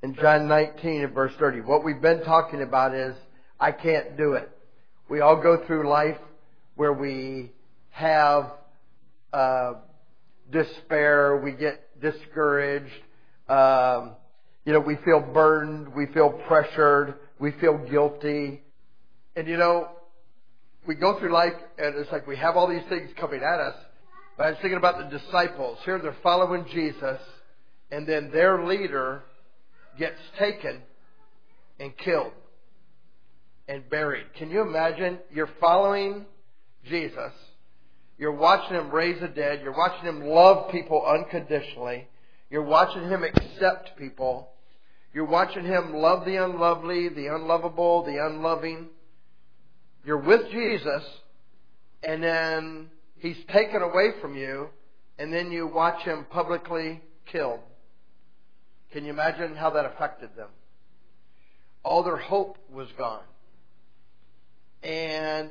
in John 19 and verse 30. What we've been talking about is, I can't do it. We all go through life where we have despair, we get discouraged, we feel burdened, we feel pressured, we feel guilty. And we go through life and it's like we have all these things coming at us. But I was thinking about the disciples. Here they're following Jesus, and then their leader gets taken and killed and buried. Can you imagine? You're following Jesus. You're watching Him raise the dead. You're watching Him love people unconditionally. You're watching Him accept people. You're watching Him love the unlovely, the unlovable, the unloving. You're with Jesus, and then He's taken away from you, and then you watch Him publicly killed. Can you imagine how that affected them? All their hope was gone. And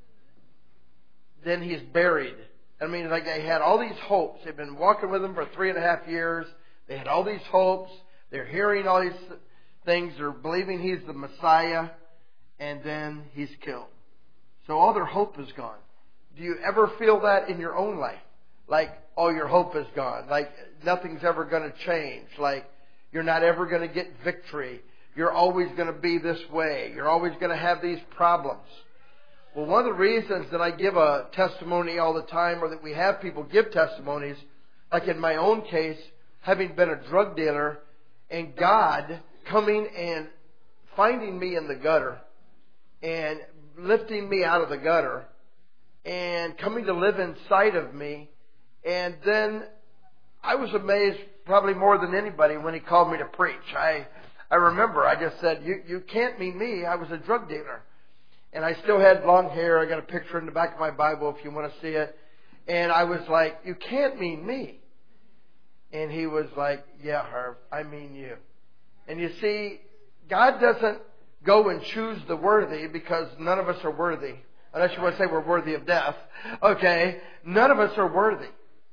then He's buried. I mean, like they had all these hopes. They've been walking with Him for 3.5 years. They had all these hopes. They're hearing all these things. They're believing He's the Messiah. And then He's killed. So all their hope is gone. Do you ever feel that in your own life? Like, oh, your hope is gone. Like, nothing's ever going to change. Like, you're not ever going to get victory. You're always going to be this way. You're always going to have these problems. Well, one of the reasons that I give a testimony all the time, or that we have people give testimonies, like in my own case, having been a drug dealer, and God coming and finding me in the gutter and lifting me out of the gutter and coming to live inside of me. And then I was amazed probably more than anybody when He called me to preach. I remember I just said, you can't mean me. I was a drug dealer. And I still had long hair. I got a picture in the back of my Bible if you want to see it. And I was like, you can't mean me. And He was like, yeah, Herb, I mean you. And you see, God doesn't go and choose the worthy, because none of us are worthy. Unless you want to say we're worthy of death. Okay? None of us are worthy.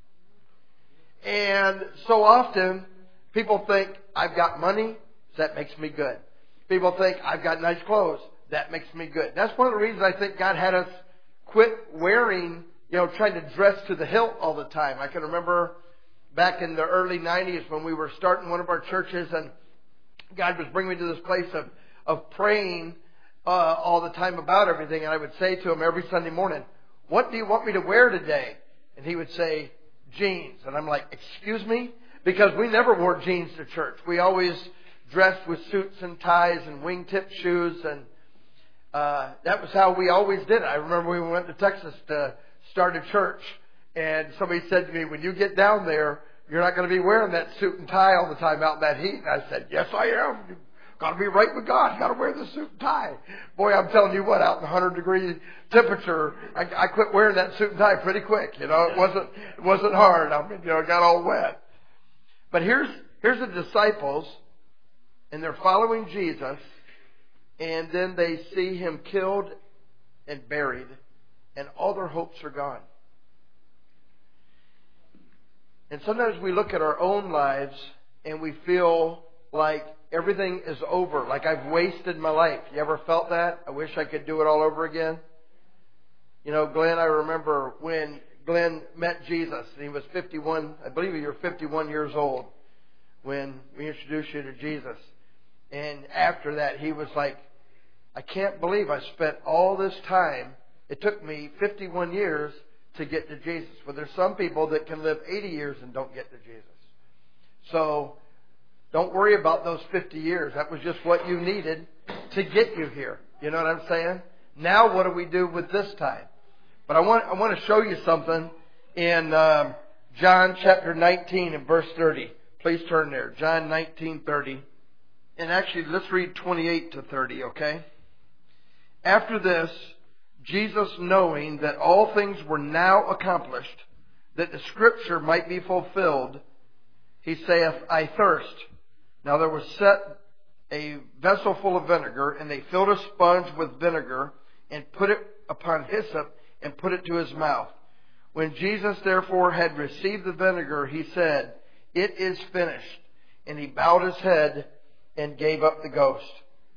And so often, people think, I've got money, so that makes me good. People think, I've got nice clothes, that makes me good. That's one of the reasons I think God had us quit wearing, trying to dress to the hilt all the time. I can remember back in the early 90s when we were starting one of our churches, and God was bringing me to this place of praying all the time about everything. And I would say to Him every Sunday morning, what do you want me to wear today? And He would say, jeans. And I'm like, excuse me? Because we never wore jeans to church. We always dressed with suits and ties and wingtip shoes. And that was how we always did it. I remember we went to Texas to start a church. And somebody said to me, when you get down there, you're not going to be wearing that suit and tie all the time out in that heat. And I said, yes, I am. You've got to be right with God. You've got to wear the suit and tie. Boy, I'm telling you what, out in 100-degree temperature, I quit wearing that suit and tie pretty quick. It wasn't hard. I mean, it got all wet. But here's the disciples, and they're following Jesus, and then they see Him killed and buried, and all their hopes are gone. And sometimes we look at our own lives and we feel like everything is over, like I've wasted my life. You ever felt that? I wish I could do it all over again. Glenn, I remember when Glenn met Jesus, and he was 51, I believe you were 51 years old when we introduced you to Jesus. And after that, he was like, I can't believe I spent all this time. It took me 51 years to get to Jesus. Well, there's some people that can live 80 years and don't get to Jesus. So don't worry about those 50 years. That was just what you needed to get you here. You know what I'm saying? Now what do we do with this time? But I want to show you something in John chapter 19 and verse 30. Please turn there. John 19:30. And actually, let's read 28 to 30, okay? After this, Jesus, knowing that all things were now accomplished, that the Scripture might be fulfilled, He saith, I thirst. Now there was set a vessel full of vinegar, and they filled a sponge with vinegar, and put it upon hyssop, and put it to His mouth. When Jesus therefore had received the vinegar, He said, It is finished. And He bowed His head and gave up the ghost.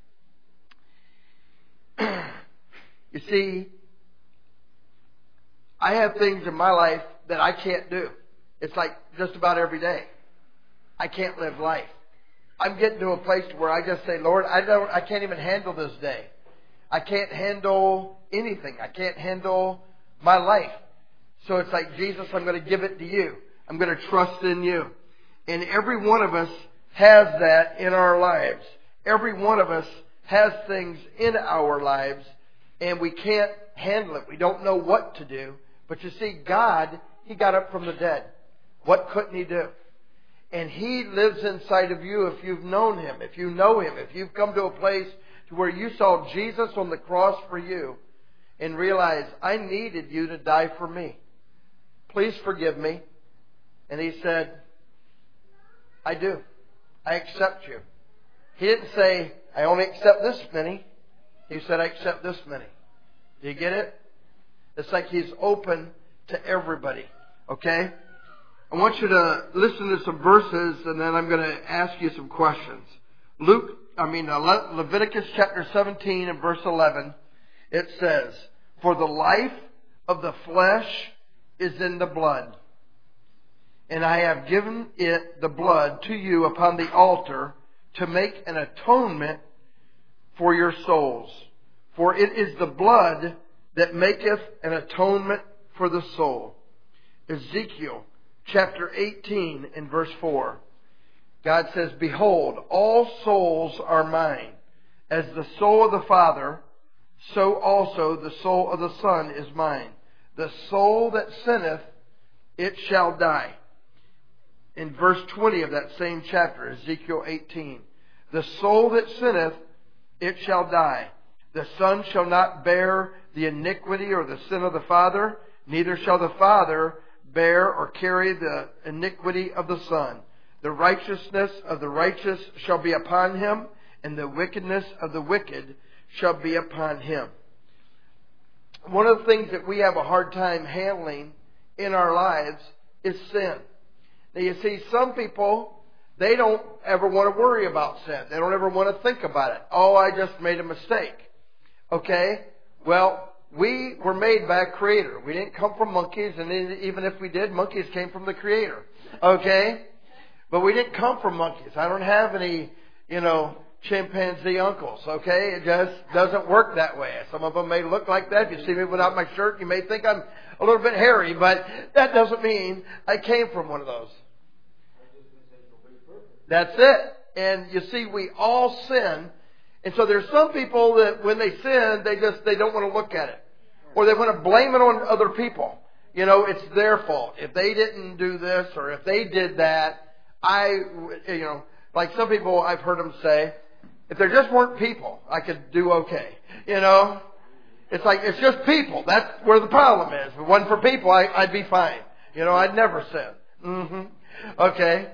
You see, I have things in my life that I can't do. It's like just about every day. I can't live life. I'm getting to a place where I just say, Lord, I can't even handle this day. I can't handle anything. I can't handle my life. So it's like, Jesus, I'm going to give it to you. I'm going to trust in you. And every one of us has that in our lives. Every one of us has things in our lives, and we can't handle it. We don't know what to do. But you see, God, He got up from the dead. What couldn't He do? And He lives inside of you if you've known Him, if you know Him, if you've come to a place to where you saw Jesus on the cross for you and realized, I needed you to die for me. Please forgive me. And He said, I do. I accept you. He didn't say, I only accept this many. He said, I accept this many. Do you get it? It's like He's open to everybody. Okay? I want you to listen to some verses, and then I'm going to ask you some questions. Leviticus chapter 17 and verse 11, it says, for the life of the flesh is in the blood, and I have given it, the blood, to you upon the altar to make an atonement for your souls. For it is the blood that maketh an atonement for the soul. Ezekiel chapter 18 and verse 4. God says, behold, all souls are mine. As the soul of the Father, so also the soul of the Son is mine. The soul that sinneth, it shall die. In verse 20 of that same chapter, Ezekiel 18. The soul that sinneth, it shall die. The Son shall not bear the iniquity or the sin of the Father, neither shall the Father bear or carry the iniquity of the Son. The righteousness of the righteous shall be upon him, and the wickedness of the wicked shall be upon him. One of the things that we have a hard time handling in our lives is sin. Now you see, some people, they don't ever want to worry about sin. They don't ever want to think about it. Oh, I just made a mistake. Okay? Well, we were made by a Creator. We didn't come from monkeys, and even if we did, monkeys came from the Creator. Okay? But we didn't come from monkeys. I don't have any, chimpanzee uncles. Okay? It just doesn't work that way. Some of them may look like that. If you see me without my shirt, you may think I'm a little bit hairy, but that doesn't mean I came from one of those. That's it. And you see, we all sin. And so there's some people that when they sin, they don't want to look at it. Or they want to blame it on other people. It's their fault. If they didn't do this or if they did that, like some people I've heard them say, if there just weren't people, I could do okay. It's like, it's just people. That's where the problem is. If it wasn't for people, I'd be fine. I'd never sin. Okay.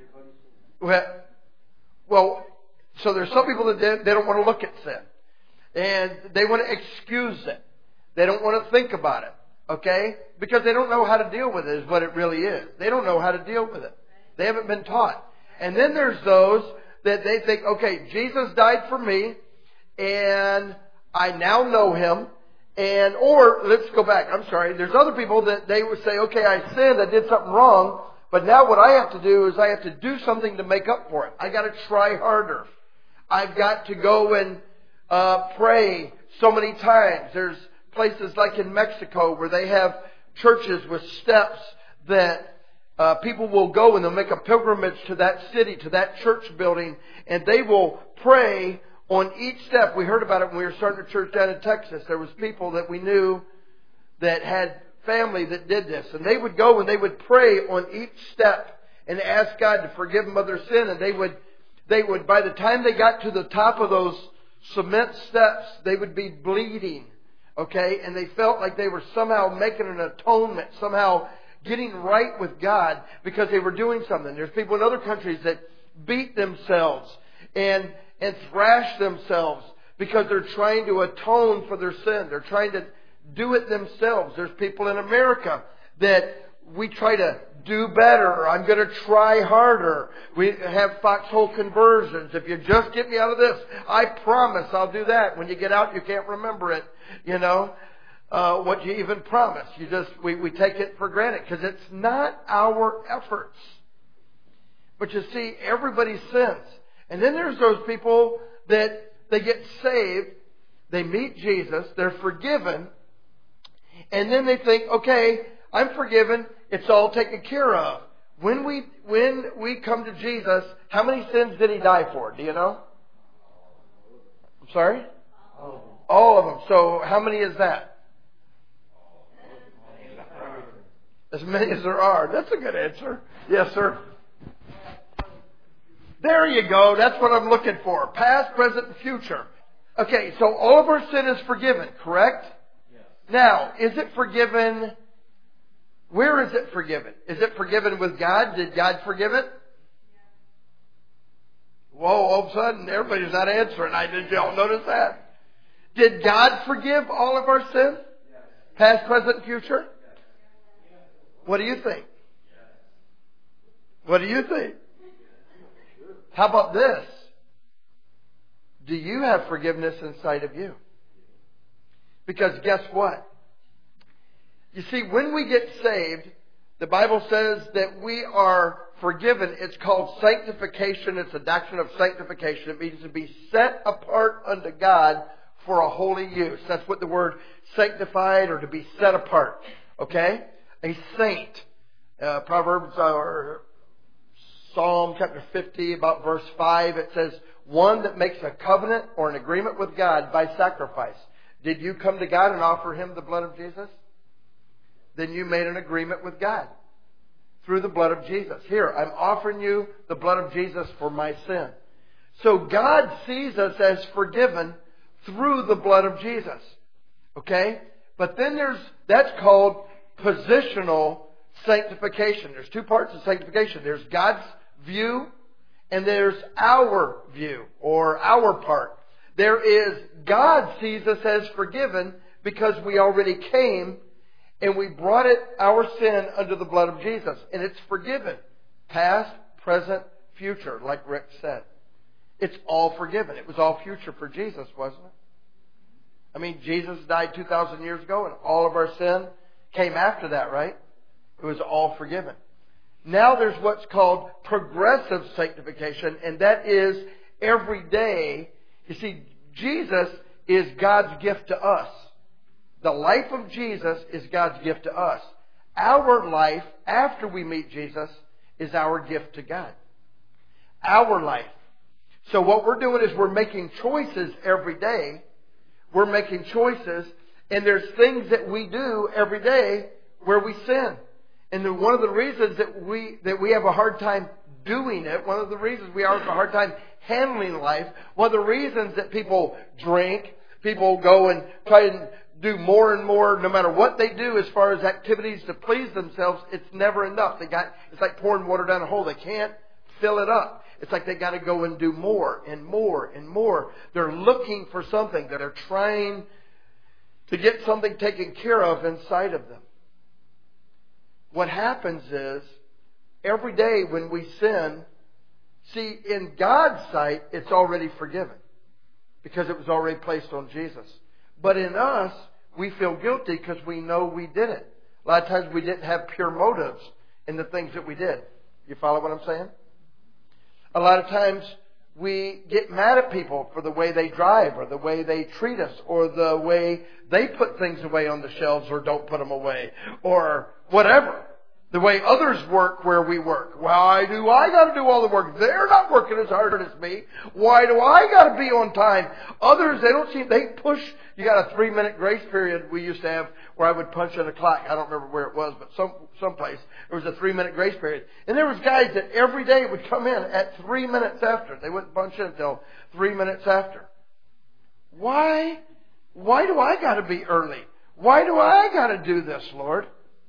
Well, so there's some people that they don't want to look at sin. And they want to excuse it. They don't want to think about it. Okay? Because they don't know how to deal with it is what it really is. They don't know how to deal with it. They haven't been taught. And then there's those that they think, okay, Jesus died for me and I now know Him. Or let's go back. I'm sorry. There's other people that they would say, okay, I sinned. I did something wrong. But now what I have to do is I have to do something to make up for it. I got to try harder. I've got to go and pray so many times. There's places like in Mexico where they have churches with steps that people will go and they'll make a pilgrimage to that city, to that church building, and they will pray on each step. We heard about it when we were starting a church down in Texas. There was people that we knew that had family that did this. And they would go and they would pray on each step and ask God to forgive them of their sin. And they would, by the time they got to the top of those cement steps, they would be bleeding. Okay? And they felt like they were somehow making an atonement, somehow getting right with God because they were doing something. There's people in other countries that beat themselves and thrash themselves because they're trying to atone for their sin. They're trying to do it themselves. There's people in America that we try to do better. I'm going to try harder. We have foxhole conversions. If you just get me out of this, I promise I'll do that. When you get out, you can't remember it. What you even promise. We take it for granted because it's not our efforts. But you see, everybody sins. And then there's those people that they get saved, they meet Jesus, they're forgiven, and then they think, okay, I'm forgiven, it's all taken care of. When we come to Jesus, how many sins did He die for? Do you know? I'm sorry? All of them. So how many is that? As many as there are. That's a good answer. Yes, sir. There you go. That's what I'm looking for. Past, present, and future. Okay, so all of our sin is forgiven, correct? Yes. Now, is it forgiven? Where is it forgiven? Is it forgiven with God? Did God forgive it? Whoa, all of a sudden, everybody's not answering. Did y'all notice that? Did God forgive all of our sin? Yes. Past, present, and future? Yes. What do you think? Yes. What do you think? How about this? Do you have forgiveness inside of you? Because guess what? You see, when we get saved, the Bible says that we are forgiven. It's called sanctification. It's a doctrine of sanctification. It means to be set apart unto God for a holy use. That's what the word sanctified or to be set apart. Okay? A saint. Proverbs or Psalm chapter 50, about verse 5, it says, one that makes a covenant or an agreement with God by sacrifice. Did you come to God and offer Him the blood of Jesus? Then you made an agreement with God through the blood of Jesus. Here, I'm offering you the blood of Jesus for my sin. So God sees us as forgiven through the blood of Jesus. Okay? But then that's called positional sanctification. There's two parts of sanctification. There's God's view and there's our view or our part. There is God sees us as forgiven because we already came and we brought our sin under the blood of Jesus. And it's forgiven. Past, present, future, like Rick said. It's all forgiven. It was all future for Jesus, wasn't it? I mean, Jesus died 2,000 years ago and all of our sin came after that, right? It was all forgiven. Now there's what's called progressive sanctification, and that is every day. You see, Jesus is God's gift to us. The life of Jesus is God's gift to us. Our life, after we meet Jesus, is our gift to God. Our life. So what we're doing is we're making choices every day. We're making choices, and there's things that we do every day where we sin. And one of the reasons that we have a hard time doing it, one of the reasons we have a hard time handling life, one of the reasons that people drink, people go and try and do more and more, no matter what they do as far as activities to please themselves, it's never enough. It's like pouring water down a hole. They can't fill it up. It's like they got to go and do more and more and more. They're looking for something. That they're trying to get something taken care of inside of them. What happens is, every day when we sin, see, in God's sight, it's already forgiven. Because it was already placed on Jesus. But in us, we feel guilty because we know we did it. A lot of times we didn't have pure motives in the things that we did. You follow what I'm saying? A lot of times we get mad at people for the way they drive or the way they treat us or the way they put things away on the shelves or don't put them away or whatever. The way others work where we work. Why do I got to do all the work? They're not working as hard as me. Why do I got to be on time? Others, they push. You got a 3-minute grace period we used to have where I would punch in a clock. I don't remember where it was, but someplace there was a 3-minute grace period. And there was guys that every day would come in at 3 minutes after. They wouldn't punch in until 3 minutes after. Why? Why do I got to be early? Why do I got to do this, Lord?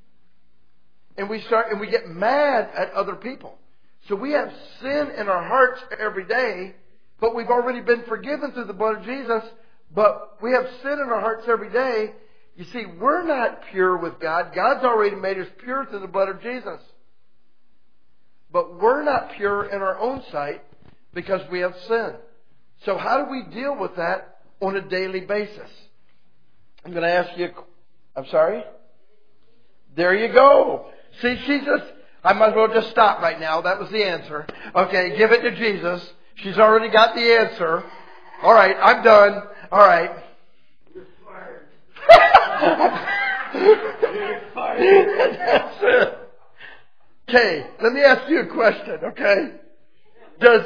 And we get mad at other people. So we have sin in our hearts every day, but we've already been forgiven through the blood of Jesus. But we have sin in our hearts every day. You see, we're not pure with God. God's already made us pure through the blood of Jesus. But we're not pure in our own sight because we have sin. So how do we deal with that on a daily basis? I'm going to ask you, I'm sorry? There you go. See, Jesus, I might as well just stop right now. That was the answer. Okay, give it to Jesus. She's already got the answer. All right, I'm done. All right. You're fired. You're fired. That's it. Okay, let me ask you a question, okay? Does...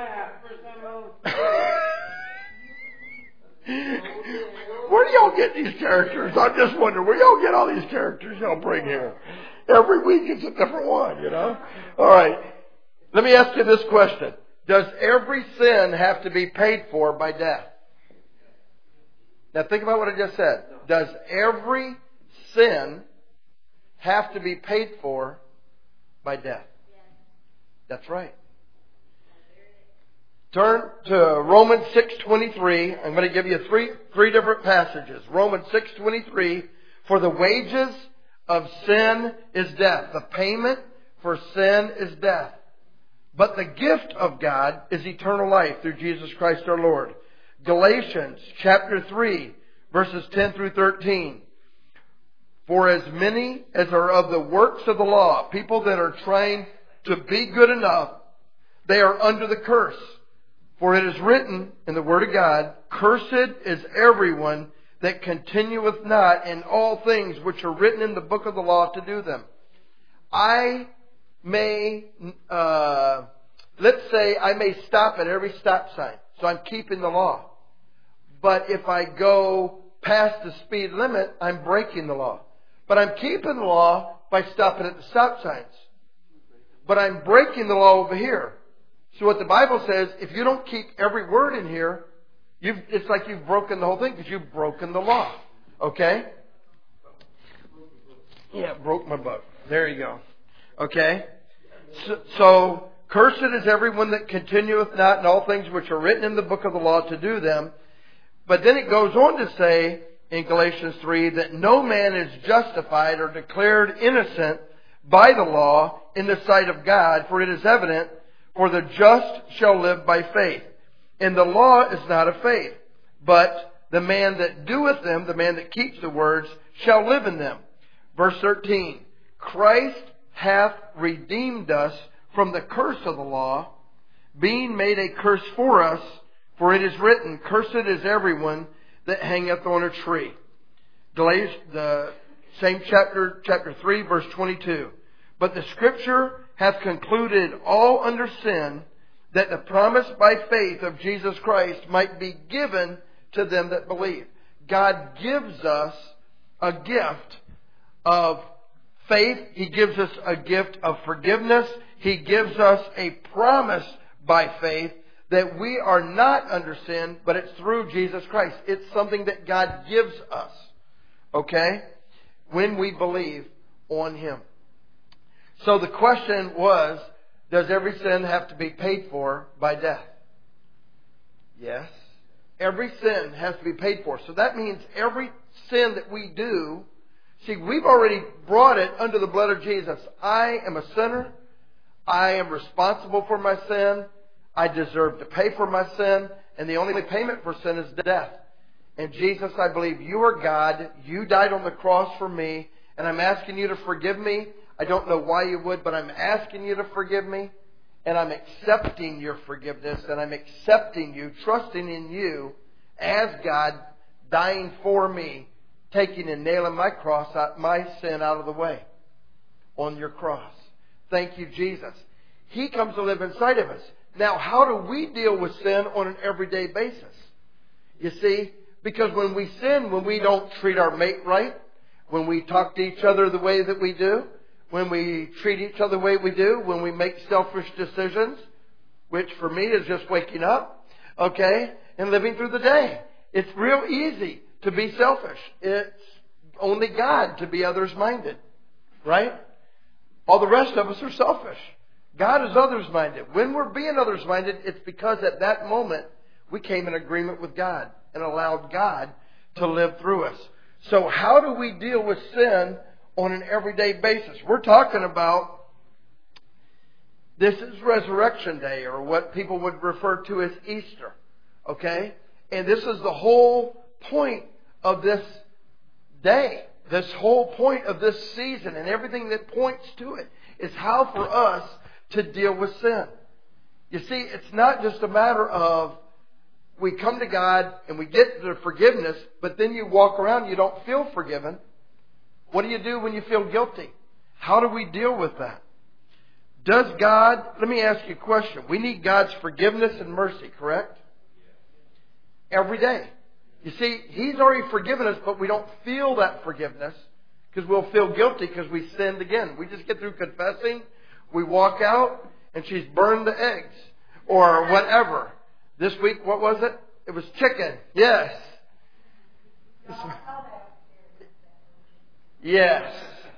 Where do y'all get these characters? I'm just wondering, where y'all get all these characters y'all bring here? Every week it's a different one, you know? All right. Let me ask you this question. Does every sin have to be paid for by death? Now think about what I just said. Does every sin have to be paid for by death? That's right. Turn to Romans 6:23. I'm going to give you three different passages. Romans 6:23. For the wages of sin is death. The payment for sin is death. But the gift of God is eternal life through Jesus Christ our Lord. Galatians chapter 3, verses 10 through 13. For as many as are of the works of the law, people that are trying to be good enough, they are under the curse. For it is written in the Word of God, Cursed is everyone that continueth not in all things which are written in the book of the law to do them. I may, let's say I may stop at every stop sign. So I'm keeping the law. But if I go past the speed limit, I'm breaking the law. But I'm keeping the law by stopping at the stop signs. But I'm breaking the law over here. So what the Bible says, if you don't keep every word in here, it's like you've broken the whole thing because you've broken the law. Okay? Yeah, broke my book. There you go. Okay? So cursed is everyone that continueth not in all things which are written in the book of the law to do them. But then it goes on to say in Galatians 3 that no man is justified or declared innocent by the law in the sight of God, for it is evident, for the just shall live by faith. And the law is not of faith, but the man that doeth them, the man that keeps the words, shall live in them. Verse 13, Christ hath redeemed us from the curse of the law, being made a curse for us, for it is written, Cursed is everyone that hangeth on a tree. The same chapter 3, verse 22. But the Scripture hath concluded all under sin, that the promise by faith of Jesus Christ might be given to them that believe. God gives us a gift of faith. He gives us a gift of forgiveness. He gives us a promise by faith that we are not under sin, but it's through Jesus Christ. It's something that God gives us. Okay? When we believe on Him. So the question was, does every sin have to be paid for by death? Yes. Every sin has to be paid for. So that means every sin that we do, see, we've already brought it under the blood of Jesus. I am a sinner. I am responsible for my sin. I deserve to pay for my sin. And the only payment for sin is death. And Jesus, I believe you are God. You died on the cross for me. And I'm asking you to forgive me. I don't know why you would, but I'm asking you to forgive me. And I'm accepting your forgiveness. And I'm accepting you, trusting in you as God, dying for me, taking and nailing my cross, my sin out of the way on your cross. Thank you, Jesus. He comes to live inside of us. Now, how do we deal with sin on an everyday basis? You see, because when we sin, when we don't treat our mate right, when we talk to each other the way that we do, when we treat each other the way we do, when we make selfish decisions, which for me is just waking up, okay, and living through the day. It's real easy to be selfish. It's only God to be others-minded, right? All the rest of us are selfish. God is others-minded. When we're being others-minded, it's because at that moment we came in agreement with God and allowed God to live through us. So how do we deal with sin on an everyday basis? We're talking about This is Resurrection Day, or what people would refer to as Easter. Okay? And this is the whole point of this day. This whole point of this season and everything that points to it is how for us to deal with sin. You see, it's not just a matter of we come to God and we get the forgiveness, but then you walk around and you don't feel forgiven. What do you do when you feel guilty? How do we deal with that? Does God, let me ask you a question. We need God's forgiveness and mercy, correct? Every day. You see, He's already forgiven us, but we don't feel that forgiveness because we'll feel guilty because we sinned again. We just get through confessing, we walk out, and she's burned the eggs or whatever. This week, what was it? It was chicken. Yes. Yes.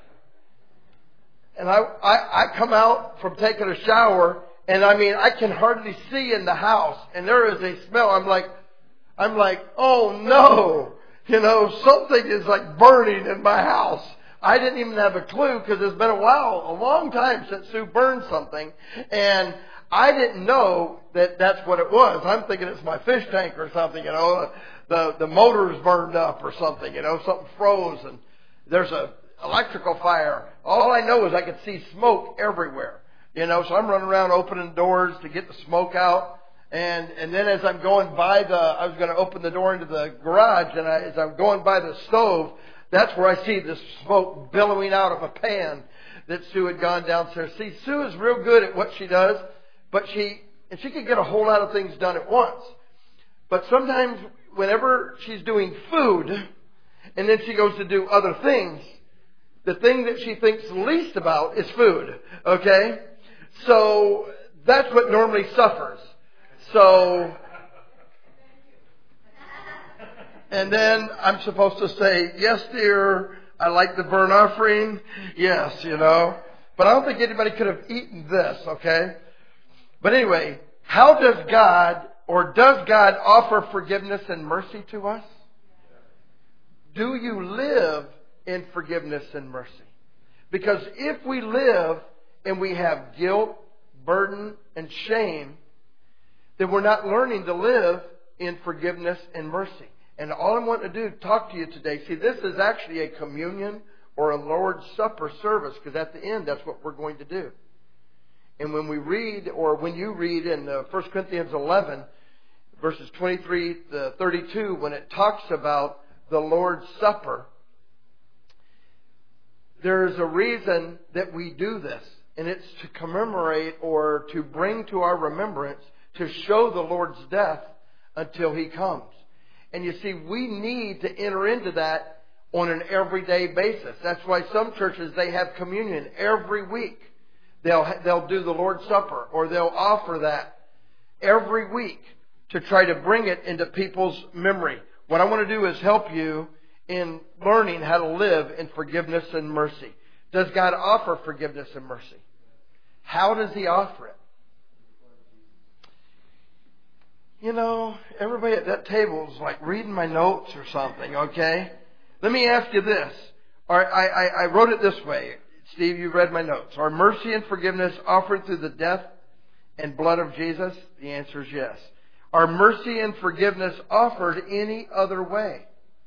And I come out from taking a shower, and I mean, I can hardly see in the house, and there is a smell. I'm like, oh no, something is like burning in my house. I didn't even have a clue because it's been a long time since Sue burned something, and I didn't know that that's what it was. I'm thinking it's my fish tank or something, the motor's burned up or something, something froze, and there's a electrical fire. All I know is I could see smoke everywhere, so I'm running around opening doors to get the smoke out. And then as I'm going by I was going to open the door into the garage, and as I'm going by the stove, that's where I see this smoke billowing out of a pan that Sue had gone downstairs. See, Sue is real good at what she does, but she can get a whole lot of things done at once. But sometimes whenever she's doing food, and then she goes to do other things, the thing that she thinks least about is food. Okay? So that's what normally suffers. So, and then I'm supposed to say, yes, dear, I like the burnt offering. Yes, But I don't think anybody could have eaten this, okay? But anyway, how does God offer forgiveness and mercy to us? Do you live in forgiveness and mercy? Because if we live and we have guilt, burden, and shame, then we're not learning to live in forgiveness and mercy. And all I want to do, talk to you today, see, this is actually a communion or a Lord's Supper service, because at the end, that's what we're going to do. And when we read, or when you read in 1 Corinthians 11, verses 23 to 32, when it talks about the Lord's Supper, there's a reason that we do this. And it's to commemorate or to bring to our remembrance, to show the Lord's death until He comes. And you see, we need to enter into that on an everyday basis. That's why some churches, they have communion every week. They'll do the Lord's Supper, or they'll offer that every week to try to bring it into people's memory. What I want to do is help you in learning how to live in forgiveness and mercy. Does God offer forgiveness and mercy? How does He offer it? Everybody at that table is like reading my notes or something, okay? Let me ask you this. I wrote it this way. Steve, you read my notes. Are mercy and forgiveness offered through the death and blood of Jesus? The answer is yes. Are mercy and forgiveness offered any other way?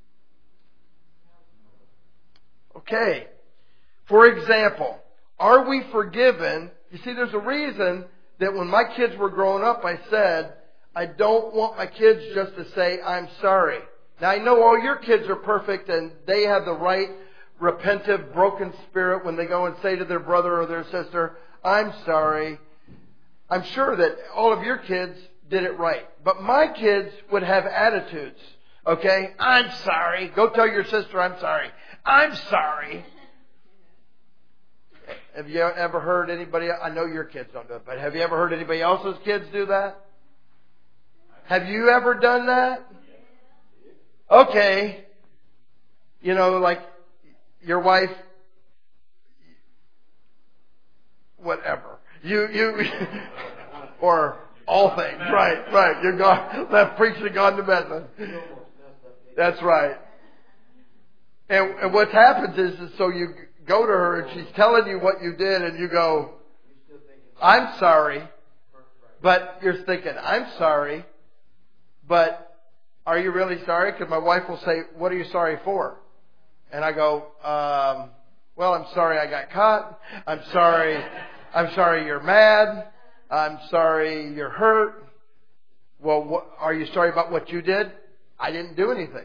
Okay. For example, are we forgiven? You see, there's a reason that when my kids were growing up, I said, I don't want my kids just to say, I'm sorry. Now, I know all your kids are perfect and they have the right repentive, broken spirit when they go and say to their brother or their sister, I'm sorry. I'm sure that all of your kids did it right. But my kids would have attitudes. Okay? I'm sorry. Go tell your sister I'm sorry. I'm sorry. Have you ever heard anybody, I know your kids don't do it, but have you ever heard anybody else's kids do that? Have you ever done that? Okay. Like your wife, whatever. You or all things. Right. You're gone, left preaching and gone to bed. That's right. And what happens is so you go to her and she's telling you what you did and you go, I'm sorry. But you're thinking, I'm sorry. But are you really sorry? Because my wife will say, what are you sorry for? And I go, well, I'm sorry I got caught. I'm sorry you're mad. I'm sorry you're hurt. Well, are you sorry about what you did? I didn't do anything.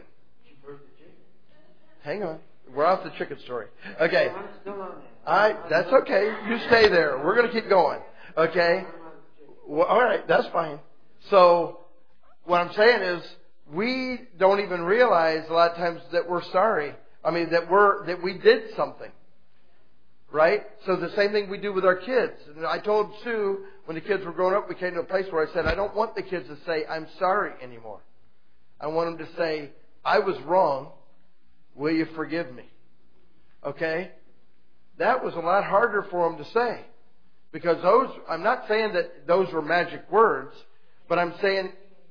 Hang on. We're off the chicken story. Okay. That's okay. You stay there. We're going to keep going. Okay. Well, all right. That's fine. So what I'm saying is we don't even realize a lot of times that we're sorry. I mean, that we did something. Right? So the same thing we do with our kids. And I told Sue when the kids were growing up, we came to a place where I said, I don't want the kids to say, I'm sorry anymore. I want them to say, I was wrong. Will you forgive me? Okay? That was a lot harder for them to say. Because I'm not saying that those were magic words, but I'm saying,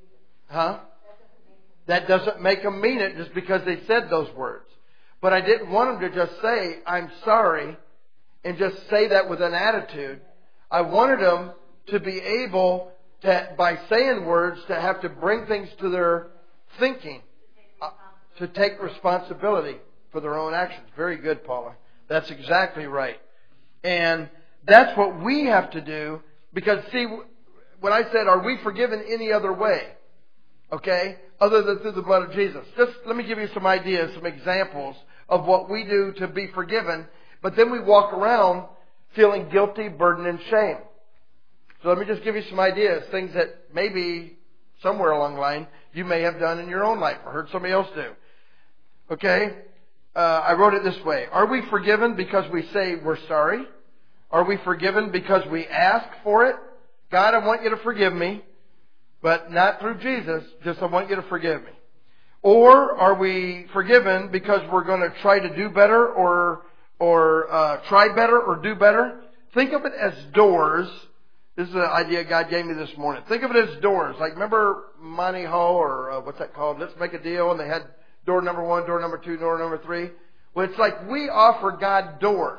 that doesn't make them mean it just because they said those words. But I didn't want them to just say, I'm sorry, and just say that with an attitude. I wanted them to be able to, by saying words, to have to bring things to their thinking, to take responsibility for their own actions. Very good, Paula. That's exactly right. And that's what we have to do, because see, when I said, are we forgiven any other way? Okay? Other than through the blood of Jesus. Just let me give you some ideas, some examples of what we do to be forgiven. But then we walk around feeling guilty, burdened, and shame. So let me just give you some ideas, things that maybe somewhere along the line you may have done in your own life or heard somebody else do. Okay? I wrote it this way. Are we forgiven because we say we're sorry? Are we forgiven because we ask for it? God, I want you to forgive me, but not through Jesus. Just I want you to forgive me. Or are we forgiven because we're going to try to do better or try better or do better? Think of it as doors. This is an idea God gave me this morning. Think of it as doors. Like remember Monty Hall or what's that called? Let's Make a Deal. And they had door number 1, door number 2, door number 3. Well, it's like we offer God doors.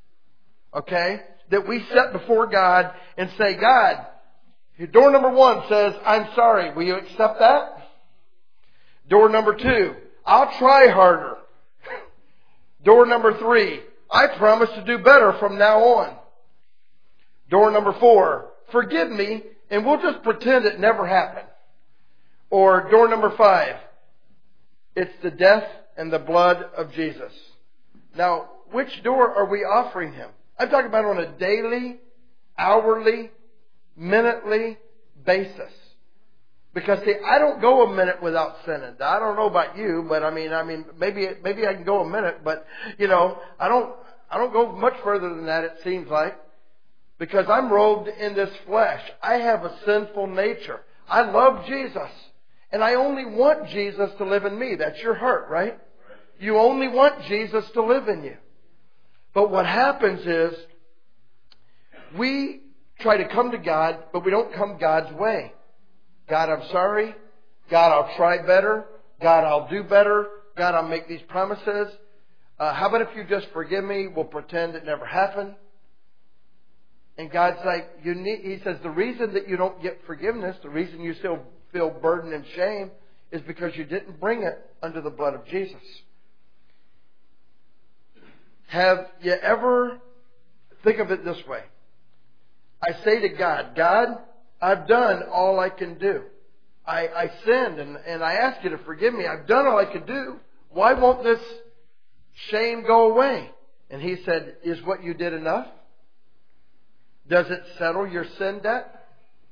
Okay? That we set before God and say, God, door number 1 says, I'm sorry. Will you accept that? Door number 2, I'll try harder. Door number 3, I promise to do better from now on. Door number 4, forgive me and we'll just pretend it never happened. Or door number 5, it's the death and the blood of Jesus. Now, which door are we offering Him? I'm talking about on a daily, hourly, minutely basis. Because see, I don't go a minute without sinning. I don't know about you, but I mean, maybe I can go a minute, but I don't go much further than that. It seems like, because I'm robed in this flesh. I have a sinful nature. I love Jesus, and I only want Jesus to live in me. That's your heart, right? You only want Jesus to live in you. But what happens is we try to come to God, but we don't come God's way. God, I'm sorry. God, I'll try better. God, I'll do better. God, I'll make these promises. How about if you just forgive me? We'll pretend it never happened. And God's like, He says, the reason that you don't get forgiveness, the reason you still feel burden and shame, is because you didn't bring it under the blood of Jesus. Have you ever, think of it this way. I say to God, God, I've done all I can do. I sinned and I ask you to forgive me. I've done all I could do. Why won't this shame go away? And He said, is what you did enough? Does it settle your sin debt?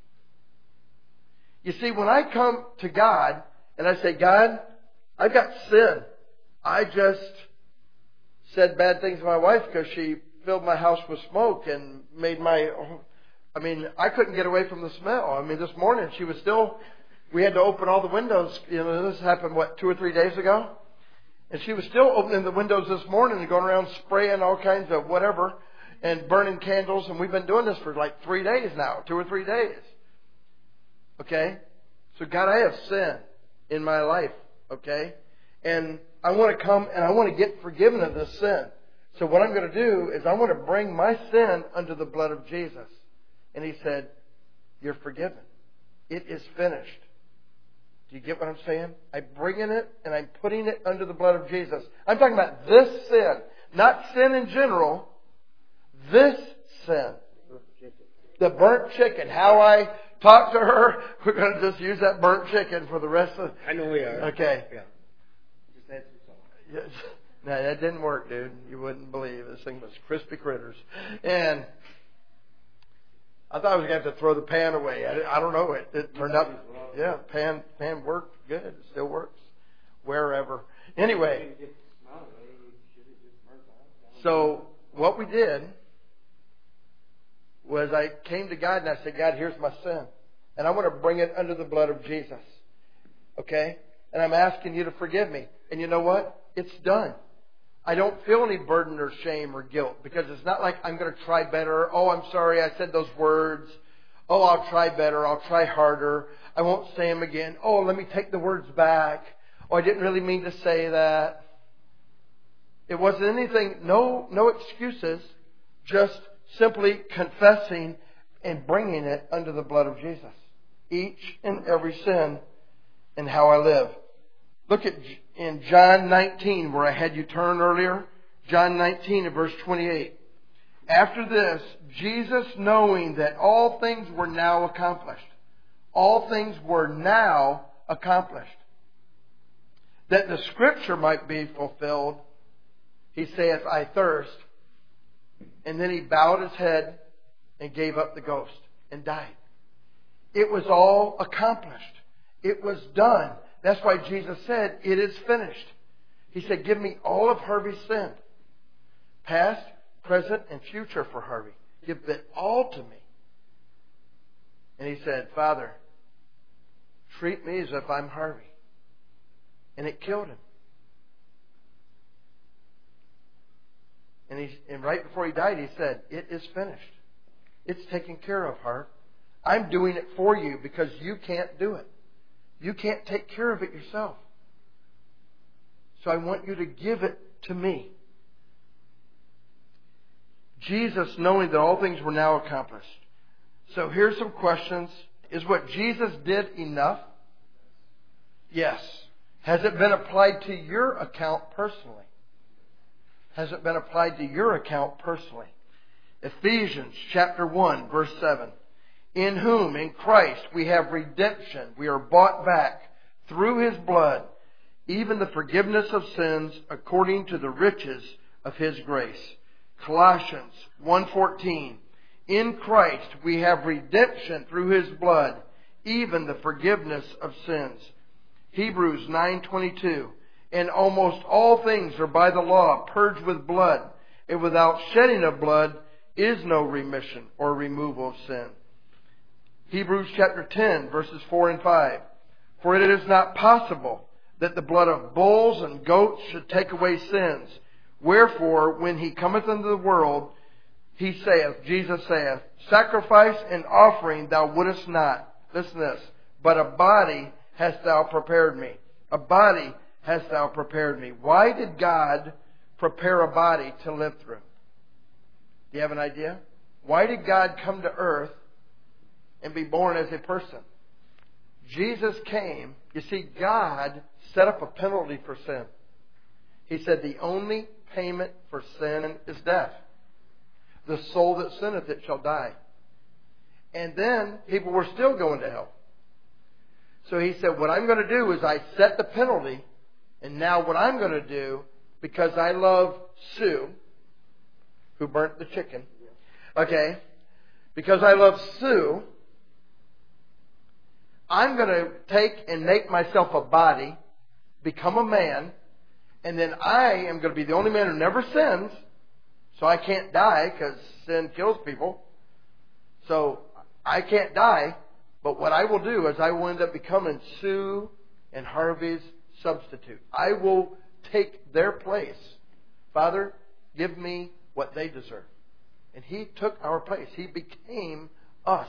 You see, when I come to God and I say, God, I've got sin. I just said bad things to my wife because she filled my house with smoke and made I couldn't get away from the smell. This morning we had to open all the windows. This happened, 2 or 3 days ago? And she was still opening the windows this morning and going around spraying all kinds of whatever and burning candles. And we've been doing this for 3 days now, 2 or 3 days. Okay? So God, I have sin in my life. Okay? And I want to come and I want to get forgiven of this sin. So what I'm going to do is I want to bring my sin under the blood of Jesus. And He said, you're forgiven. It is finished. Do you get what I'm saying? I'm bringing it and I'm putting it under the blood of Jesus. I'm talking about this sin. Not sin in general. This sin. The burnt chicken. How I talked to her. We're going to just use that burnt chicken for the rest of... I know we are. Okay. Yeah. Just add some salt. Yes. No, that didn't work, dude. You wouldn't believe. This thing was crispy critters. And I thought I was going to have to throw the pan away. I don't know. It turned out... Yeah, pan worked good. It still works. Wherever. Anyway. So what we did was I came to God and I said, God, here's my sin. And I want to bring it under the blood of Jesus. Okay? And I'm asking you to forgive me. And you know what? It's done. I don't feel any burden or shame or guilt because it's not like I'm going to try better. Oh, I'm sorry I said those words. Oh, I'll try better. I'll try harder. I won't say them again. Oh, let me take the words back. Oh, I didn't really mean to say that. It wasn't anything, no excuses, just simply confessing and bringing it under the blood of Jesus. Each and every sin and how I live. Look at in John 19 where I had you turn earlier. John 19 and verse 28. After this, Jesus, knowing that all things were now accomplished. All things were now accomplished. That the scripture might be fulfilled, He saith, I thirst. And then He bowed His head and gave up the ghost and died. It was all accomplished. It was done. That's why Jesus said, it is finished. He said, give me all of Harvey's sin. Past, present, and future for Harvey. Give it all to me. And He said, Father, treat me as if I'm Harvey. And it killed Him. And right before He died, He said, it is finished. It's taken care of, Harv. I'm doing it for you because you can't do it. You can't take care of it yourself. So I want you to give it to me. Jesus, knowing that all things were now accomplished. So here's some questions. Is what Jesus did enough? Yes. Has it been applied to your account personally? Has it been applied to your account personally? Ephesians chapter 1 verse 7. In whom, in Christ, we have redemption. We are bought back through His blood, even the forgiveness of sins according to the riches of His grace. Colossians 1:14. In Christ we have redemption through His blood, even the forgiveness of sins. Hebrews 9:22. And almost all things are by the law purged with blood, and without shedding of blood is no remission or removal of sin. Hebrews chapter 10 verses 4 and 5. For it is not possible that the blood of bulls and goats should take away sins. Wherefore, when He cometh into the world, He saith, Jesus saith, sacrifice and offering thou wouldest not. Listen to this. But a body hast thou prepared me. A body hast thou prepared me. Why did God prepare a body to live through? Do you have an idea? Why did God come to earth and be born as a person? Jesus came. You see, God set up a penalty for sin. He said the only payment for sin is death. The soul that sinneth it shall die. And then people were still going to hell. So He said, what I'm going to do is I set the penalty. And now what I'm going to do, because I love Sue, who burnt the chicken. Okay? Because I love Sue, I'm going to take and make myself a body, become a man, and then I am going to be the only man who never sins, so I can't die because sin kills people. So I can't die, but what I will do is I will end up becoming Sue and Harvey's substitute. I will take their place. Father, give me what they deserve. And He took our place. He became us.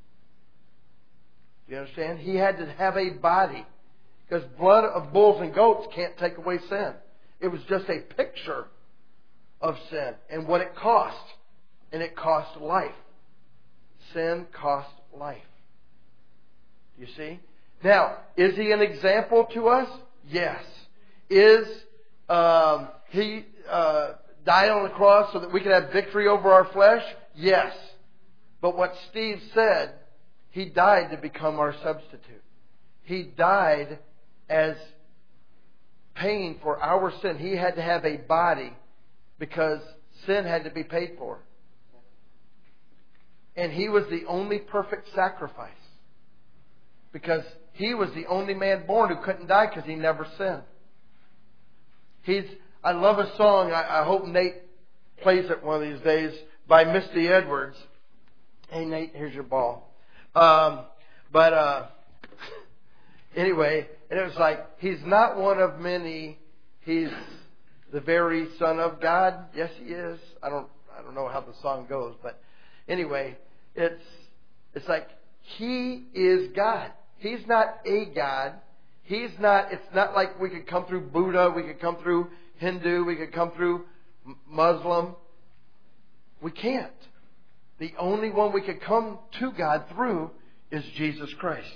Do you understand? He had to have a body. Because blood of bulls and goats can't take away sin. It was just a picture of sin and what it cost. And it cost life. sin cost life. You see? Now, is He an example to us? Yes. Is He died on the cross so that we could have victory over our flesh? Yes. But what Steve said, He died to become our substitute. He died as paying for our sin. He had to have a body because sin had to be paid for. And He was the only perfect sacrifice because He was the only man born who couldn't die because He never sinned. I love a song, I hope Nate plays it one of these days, by Misty Edwards. Hey Nate, here's your ball. Anyway, and it was like, He's not one of many, He's the very Son of God. Yes, He is. I don't know how the song goes, but anyway, it's like He is God. He's not a God. It's not like we could come through Buddha, we could come through Hindu, we could come through Muslim. We can't. The only one we could come to God through is Jesus Christ.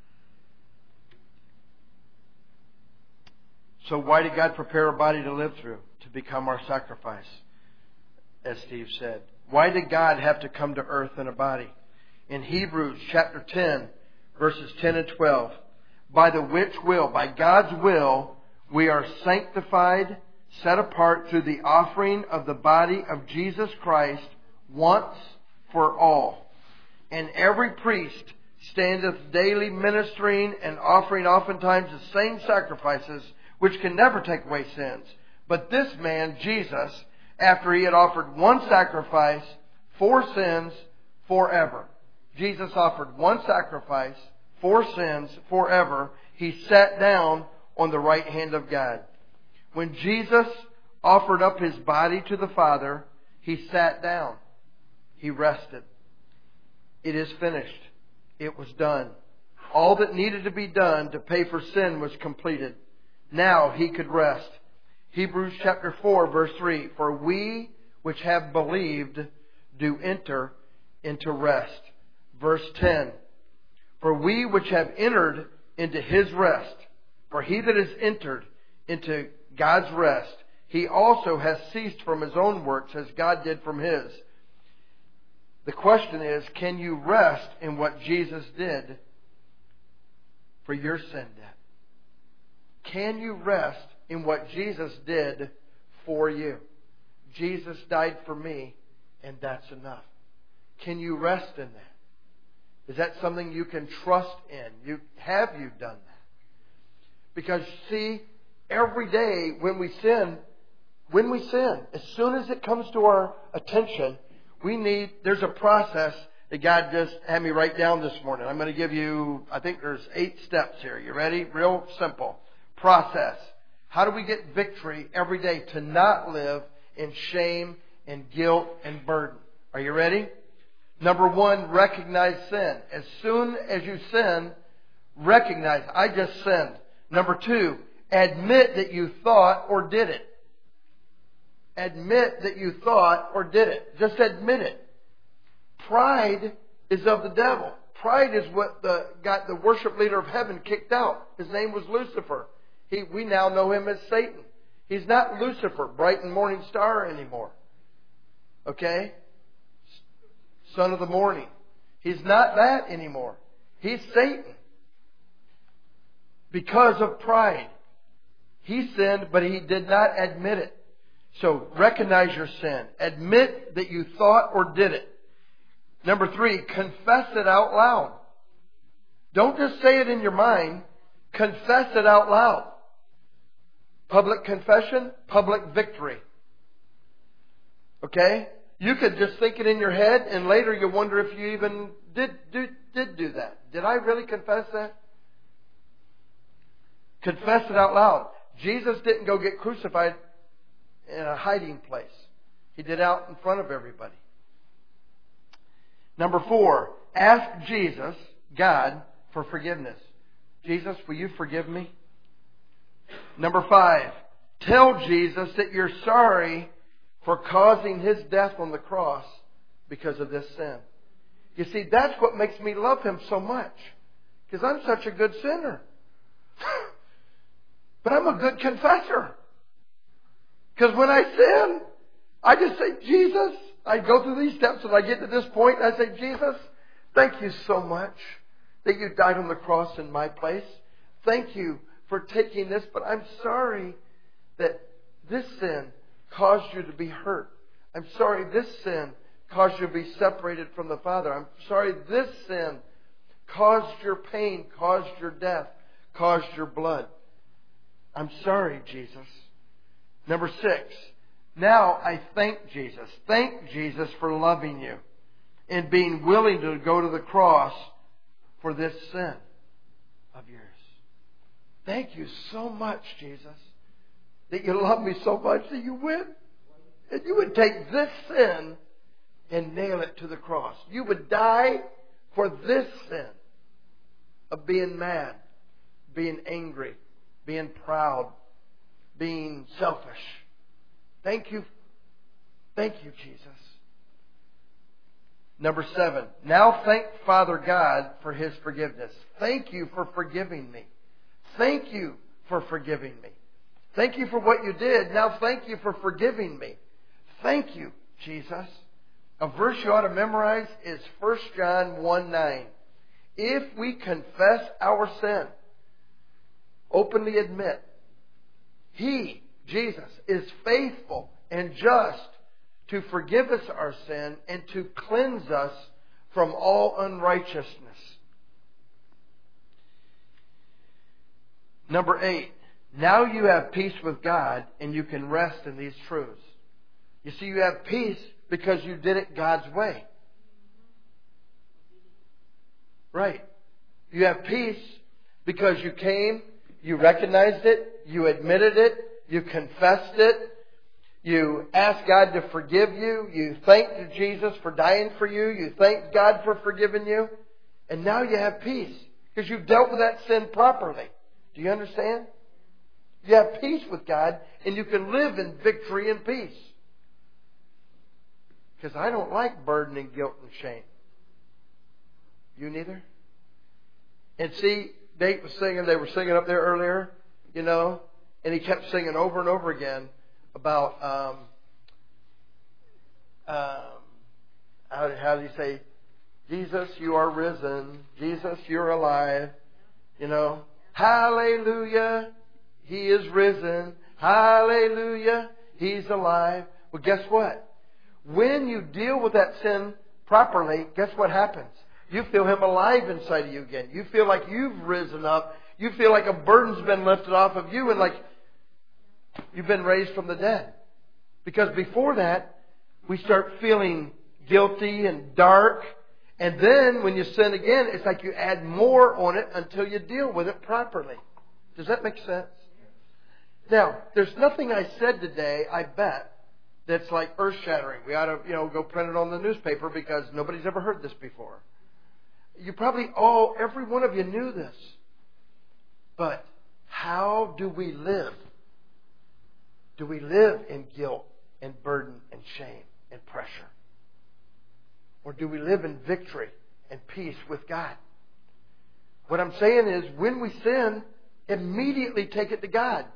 So why did God prepare a body to live through? To become our sacrifice, as Steve said. Why did God have to come to earth in a body? In Hebrews chapter 10, verses 10 and 12, by God's will, we are sanctified, set apart through the offering of the body of Jesus Christ once for all. And every priest standeth daily ministering and offering oftentimes the same sacrifices, which can never take away sins. But this man, Jesus, after He had offered one sacrifice for sins forever. Jesus offered one sacrifice for sins forever. He sat down on the right hand of God. When Jesus offered up His body to the Father, He sat down. He rested. It is finished. It was done. All that needed to be done to pay for sin was completed. Now He could rest. Hebrews chapter 4, verse 3. For we which have believed do enter into rest. Verse 10. For we which have entered into His rest, for he that is entered into God's rest, he also has ceased from his own works as God did from His. The question is, can you rest in what Jesus did for your sin debt? Can you rest in what Jesus did for you? Jesus died for me, and that's enough. Can you rest in that? Is that something you can trust in? Have you done that? Because, see, every day when we sin, as soon as it comes to our attention, there's a process that God just had me write down this morning. I'm going to give you, I think there's 8 steps here. You ready? Real simple. Process. How do we get victory every day to not live in shame and guilt and burden? Are you ready? Number 1, recognize sin. As soon as you sin, recognize, I just sinned. Number 2, admit that you thought or did it. Admit that you thought or did it. Just admit it. Pride is of the devil. Pride is what got the worship leader of heaven kicked out. His name was Lucifer. We now know him as Satan. He's not Lucifer, bright and morning star anymore. Okay? Son of the morning. He's not that anymore. He's Satan. Because of pride. He sinned, but he did not admit it. So recognize your sin. Admit that you thought or did it. Number 3, confess it out loud. Don't just say it in your mind. Confess it out loud. Public confession, public victory. Okay? You could just think it in your head, and later you wonder if you even did do that. Did I really confess that? Confess it out loud. Jesus didn't go get crucified in a hiding place. He did out in front of everybody. Number 4, ask Jesus, God, for forgiveness. Jesus, will you forgive me? Number 5, tell Jesus that you're sorry for causing His death on the cross because of this sin. You see, that's what makes me love Him so much. Because I'm such a good sinner. But I'm a good confessor. Because when I sin, I just say, Jesus, I go through these steps and I get to this point and I say, Jesus, thank you so much that you died on the cross in my place. Thank you for taking this, but I'm sorry that this sin caused you to be hurt. I'm sorry this sin caused you to be separated from the Father. I'm sorry this sin caused your pain, caused your death, caused your blood. I'm sorry, Jesus. Number 6. Now I thank Jesus. Thank Jesus for loving you and being willing to go to the cross for this sin of yours. Thank you so much, Jesus, that you love me so much that you went and you would take this sin and nail it to the cross. You would die for this sin of being mad, being angry, being proud, being selfish. Thank you. Thank you, Jesus. Number 7. Now thank Father God for His forgiveness. Thank you for forgiving me. Thank you for forgiving me. Thank you for what you did. Now thank you for forgiving me. Thank you, Jesus. A verse you ought to memorize is 1 John 1:9. If we confess our sin, openly admit, He, Jesus, is faithful and just to forgive us our sin and to cleanse us from all unrighteousness. Number 8. Now you have peace with God and you can rest in these truths. You see, you have peace because you did it God's way. Right. You have peace because you came, you recognized it, you admitted it, you confessed it, you asked God to forgive you, you thanked Jesus for dying for you, you thanked God for forgiving you, and now you have peace because you've dealt with that sin properly. Do you understand? You have peace with God and you can live in victory and peace. Because I don't like burden and guilt and shame. You neither? And see, Nate was singing, they were singing up there earlier, you know, and he kept singing over and over again about, how did he say, Jesus, you are risen. Jesus, you're alive. You know, hallelujah, He is risen. Hallelujah, He's alive. Well, guess what? When you deal with that sin properly, guess what happens? You feel Him alive inside of you again. You feel like you've risen up. You feel like a burden's been lifted off of you and like you've been raised from the dead. Because before that, we start feeling guilty and dark. And then when you sin again, it's like you add more on it until you deal with it properly. Does that make sense? Now, there's nothing I said today, I bet, that's like earth-shattering. We ought to, go print it on the newspaper because nobody's ever heard this before. You probably every one of you knew this. But how do we live? Do we live in guilt and burden and shame and pressure? Or do we live in victory and peace with God? What I'm saying is, when we sin, immediately take it to God.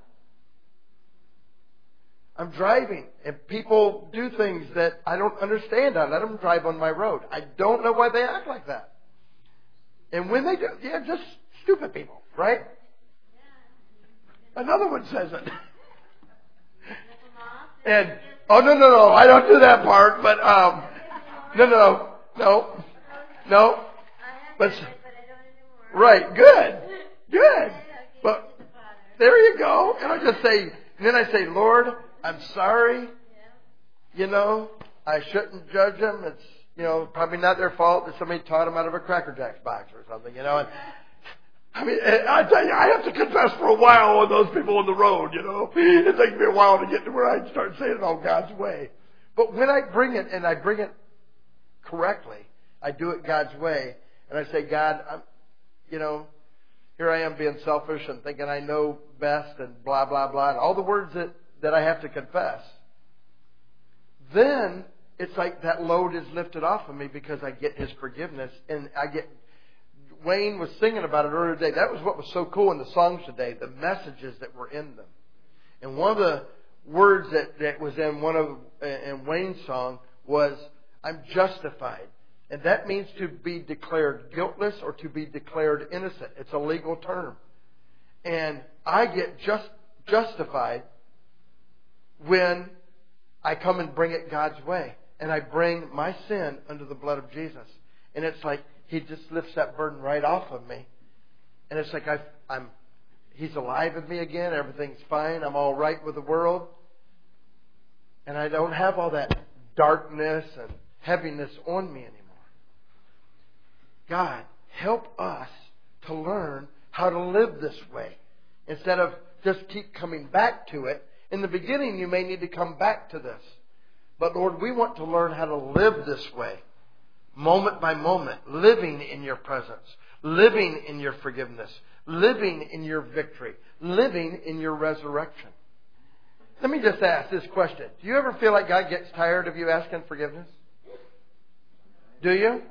I'm driving and people do things that I don't understand. I let them drive on my road. I don't know why they act like that. And when they do, just stupid people, right? Another one says it. And, no, I don't do that part, but, no. But, right, good. But, there you go. And I say, Lord, I'm sorry. I shouldn't judge them. It's, probably not their fault that somebody taught them out of a Cracker Jacks box or something, And, I tell you, I have to confess for a while with those people on the road, It takes me a while to get to where I start saying it all God's way. But when I bring it, and I bring it correctly, I do it God's way, and I say, God, here I am being selfish and thinking I know best and blah, blah, blah, and all the words that I have to confess. Then it's like that load is lifted off of me because I get His forgiveness. And Wayne was singing about it earlier today. That was what was so cool in the songs today, the messages that were in them. And one of the words that was in Wayne's song was, I'm justified. And that means to be declared guiltless or to be declared innocent. It's a legal term. And I get justified when I come and bring it God's way. And I bring my sin under the blood of Jesus. And it's like He just lifts that burden right off of me. And it's like He's alive in me again. Everything's fine. I'm all right with the world. And I don't have all that darkness and heaviness on me anymore. God, help us to learn how to live this way. Instead of just keep coming back to it. In the beginning, you may need to come back to this. But Lord, we want to learn how to live this way. Moment by moment. Living in Your presence. Living in Your forgiveness. Living in Your victory. Living in Your resurrection. Let me just ask this question. Do you ever feel like God gets tired of you asking forgiveness? Do you?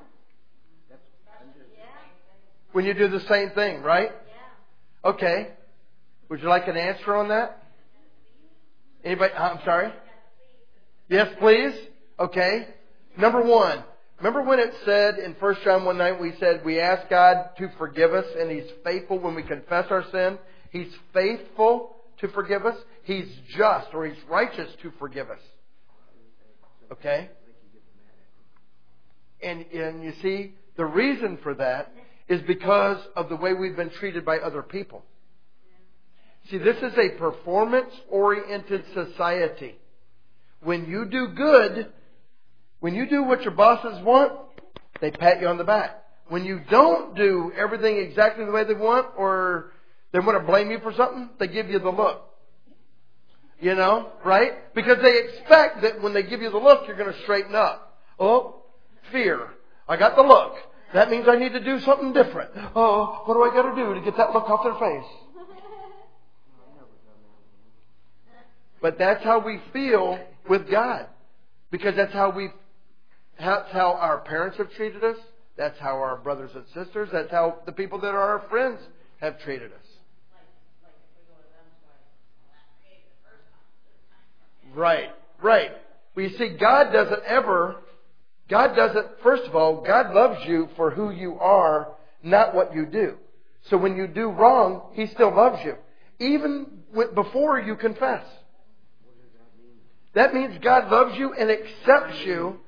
When you do the same thing, right? Okay. Would you like an answer on that? Anybody? I'm sorry? Yes, please. Okay. Number one. Remember when it said in 1 John 1:9, we said we ask God to forgive us and He's faithful when we confess our sin. He's faithful to forgive us. He's just or He's righteous to forgive us. Okay? And you see, the reason for that is because of the way we've been treated by other people. See, this is a performance-oriented society. When you do good, when you do what your bosses want, they pat you on the back. When you don't do everything exactly the way they want, or they want to blame you for something, they give you the look. You know, right? Because they expect that when they give you the look, you're going to straighten up. Oh, fear. I got the look. That means I need to do something different. Oh, what do I got to do to get that look off their face? But that's how we feel with God. Because that's how our parents have treated us. That's how our brothers and sisters, that's how the people that are our friends have treated us. Right. Well, you see, first of all, God loves you for who you are, not what you do. So when you do wrong, He still loves you. Even before you confess. That means God loves you and accepts you.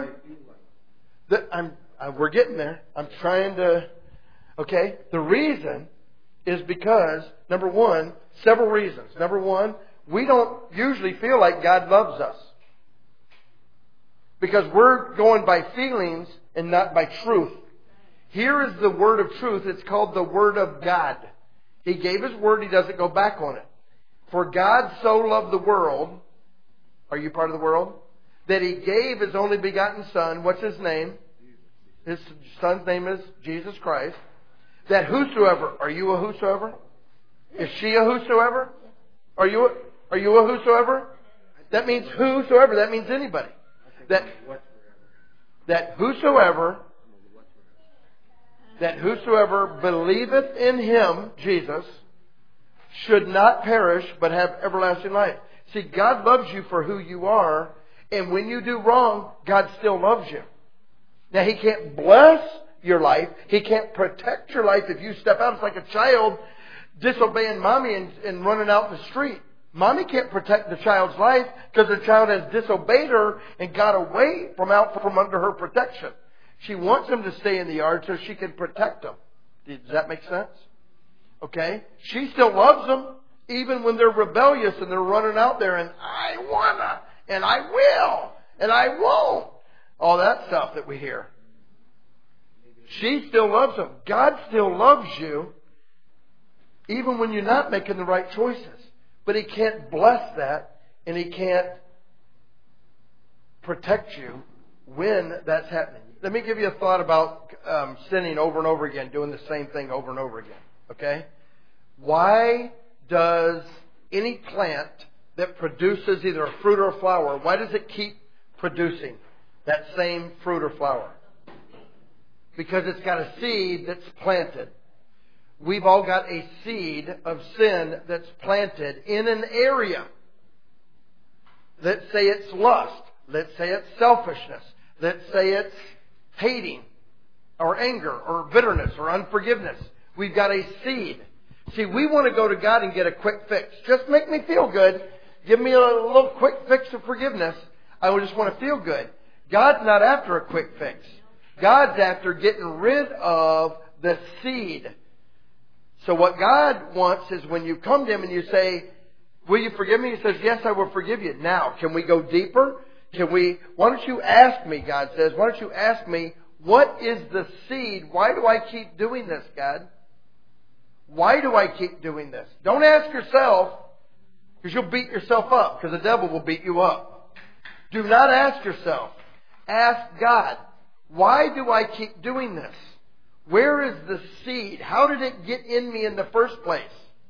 We're getting there. I'm trying to... Okay? The reason is because, number one, several reasons. Number one, we don't usually feel like God loves us. Because we're going by feelings and not by truth. Here is the word of truth. It's called the Word of God. He gave His word. He doesn't go back on it. For God so loved the world. Are you part of the world? That He gave His only begotten Son. What's His name? His Son's name is Jesus Christ. That whosoever. Are you a whosoever? Is she a whosoever? Are you a whosoever? That means whosoever. That means anybody. That whosoever believeth in Him, Jesus, should not perish but have everlasting life. See, God loves you for who you are, and when you do wrong, God still loves you. Now, He can't bless your life. He can't protect your life if you step out. It's like a child disobeying mommy and running out in the street. Mommy can't protect the child's life because the child has disobeyed her and got away from under her protection. She wants him to stay in the yard so she can protect him. Does that make sense? Okay? She still loves them even when they're rebellious and they're running out there and I wanna and I will and I won't. All that stuff that we hear. She still loves them. God still loves you even when you're not making the right choices. But He can't bless that and He can't protect you when that's happening. Let me give you a thought about sinning over and over again, doing the same thing over and over again. Okay? Why does any plant that produces either a fruit or a flower, why does it keep producing that same fruit or flower. Because it's got a seed that's planted. We've all got a seed of sin that's planted in an area. Let's say it's lust. Let's say it's selfishness. Let's say it's hating or anger or bitterness or unforgiveness. We've got a seed. See, we want to go to God and get a quick fix. Just make me feel good. Give me a little quick fix of forgiveness. I just want to feel good. God's not after a quick fix. God's after getting rid of the seed. So what God wants is when you come to Him and you say, will you forgive me? He says, yes, I will forgive you. Now, can we go deeper? Why don't you ask me, God says, why don't you ask me, what is the seed? Why do I keep doing this, God? Why do I keep doing this? Don't ask yourself, because you'll beat yourself up, because the devil will beat you up. Do not ask yourself. Ask God, why do I keep doing this? Where is the seed? How did it get in me in the first place?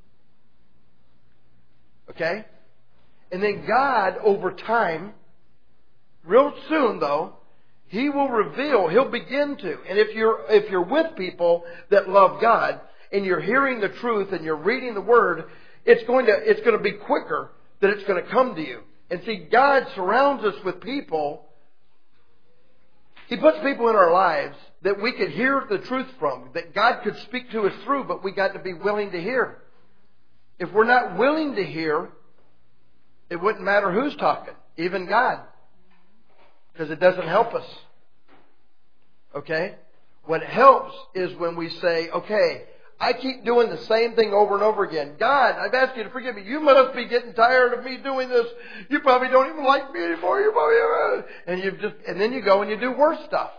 Okay? And then God, over time, real soon though, He will reveal, He'll begin to. And if you're with people that love God, and you're hearing the truth and you're reading the Word, it's going to be quicker that it's going to come to you. And see, God surrounds us with people. He puts people in our lives that we could hear the truth from, that God could speak to us through, but we got to be willing to hear. If we're not willing to hear, it wouldn't matter who's talking, even God, because it doesn't help us. Okay? What helps is when we say, okay, I keep doing the same thing over and over again. God, I've asked you to forgive me. You must be getting tired of me doing this. You probably don't even like me anymore. And then you go and you do worse stuff.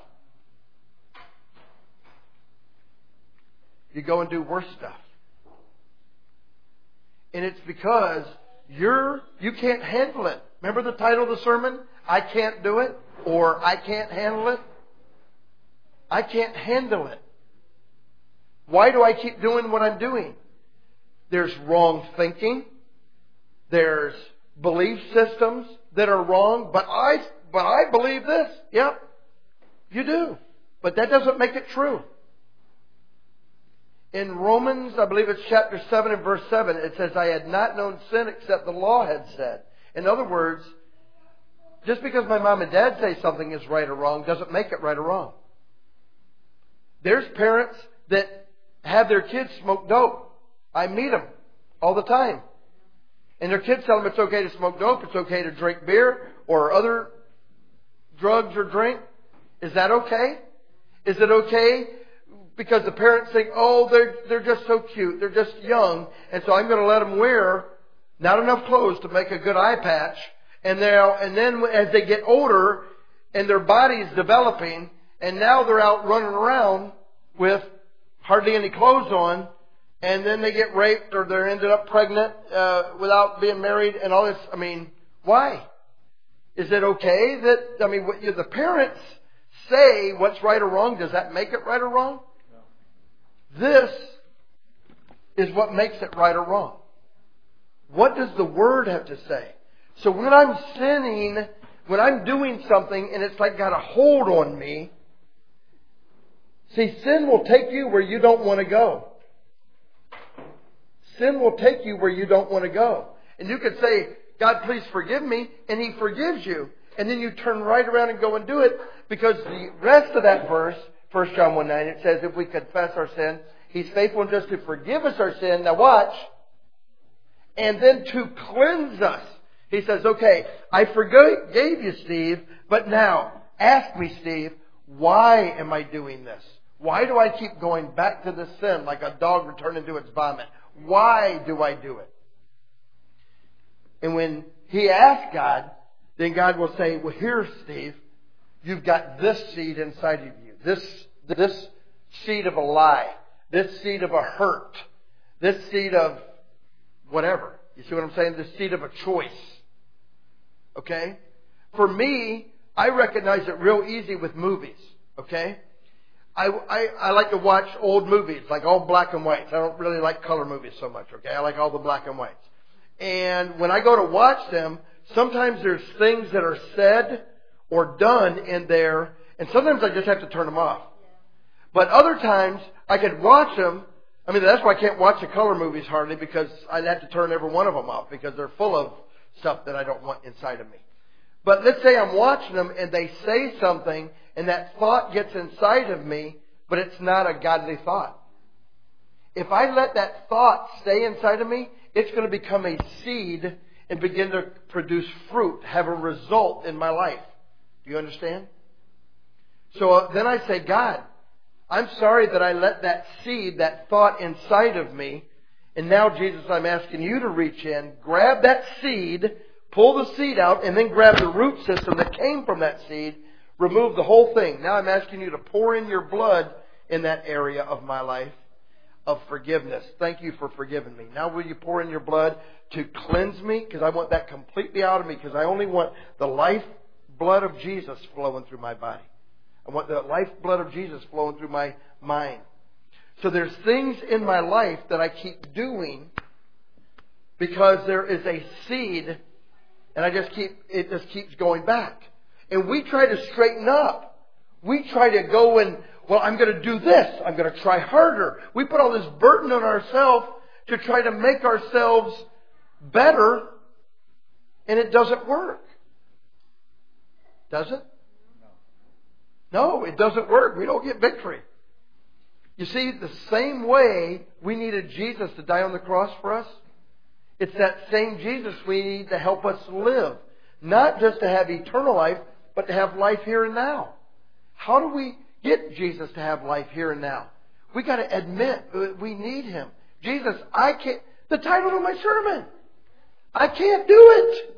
You go and do worse stuff. And it's because you can't handle it. Remember the title of the sermon? I can't do it, or I can't handle it. I can't handle it. Why do I keep doing what I'm doing? There's wrong thinking. There's belief systems that are wrong. But I believe this. Yep, you do. But that doesn't make it true. In Romans, I believe it's chapter 7 and verse 7, it says, I had not known sin except the law had said. In other words, just because my mom and dad say something is right or wrong doesn't make it right or wrong. There's parents that have their kids smoke dope. I meet them all the time. And their kids tell them it's okay to smoke dope, it's okay to drink beer or other drugs or drink. Is that okay? Is it okay because the parents think, oh, they're just so cute, they're just young, and so I'm going to let them wear not enough clothes to make a good eye patch, and then as they get older and their body's developing, and now they're out running around with hardly any clothes on, and then they get raped or they're ended up pregnant without being married and all this. I mean, why? Is it okay that, what the parents say what's right or wrong, does that make it right or wrong? No. This is what makes it right or wrong. What does the Word have to say? So when I'm sinning, when I'm doing something and it's like got a hold on me, see, sin will take you where you don't want to go. Sin will take you where you don't want to go. And you could say, God, please forgive me. And He forgives you. And then you turn right around and go and do it. Because the rest of that verse, 1 John 1:9, it says, if we confess our sin, He's faithful and just to forgive us our sin. Now watch. And then to cleanse us. He says, okay, I forgave you, Steve. But now, ask me, Steve, why am I doing this? Why do I keep going back to the sin like a dog returning to its vomit? Why do I do it? And when he asks God, then God will say, well, here, Steve, you've got this seed inside of you. This seed of a lie. This seed of a hurt. This seed of whatever. You see what I'm saying? This seed of a choice. Okay? For me, I recognize it real easy with movies. Okay? I like to watch old movies, like all black and whites. I don't really like color movies so much, okay? I like all the black and whites. And when I go to watch them, sometimes there's things that are said or done in there. And sometimes I just have to turn them off. But other times I could watch them. I mean, that's why I can't watch the color movies hardly, because I'd have to turn every one of them off because they're full of stuff that I don't want inside of me. But let's say I'm watching them and they say something and that thought gets inside of me, but it's not a godly thought. If I let that thought stay inside of me, it's going to become a seed and begin to produce fruit, have a result in my life. Do you understand? So then I say, God, I'm sorry that I let that seed, that thought inside of me. And now, Jesus, I'm asking you to reach in, grab that seed, pull the seed out, and then grab the root system that came from that seed, remove the whole thing. Now I'm asking you to pour in your blood in that area of my life of forgiveness. Thank you for forgiving me. Now will you pour in your blood to cleanse me? Because I want that completely out of me, because I only want the life blood of Jesus flowing through my body. I want the lifeblood of Jesus flowing through my mind. So there's things in my life that I keep doing because there is a seed, and it just keeps going back. And we try to straighten up. We try to go and, well, I'm going to do this. I'm going to try harder. We put all this burden on ourselves to try to make ourselves better, and it doesn't work. Does it? No, it doesn't work. We don't get victory. You see, the same way we needed Jesus to die on the cross for us, it's that same Jesus we need to help us live. Not just to have eternal life, but to have life here and now. How do we get Jesus to have life here and now? We got to admit we need Him. Jesus, I can't. The title of my sermon. I can't do it.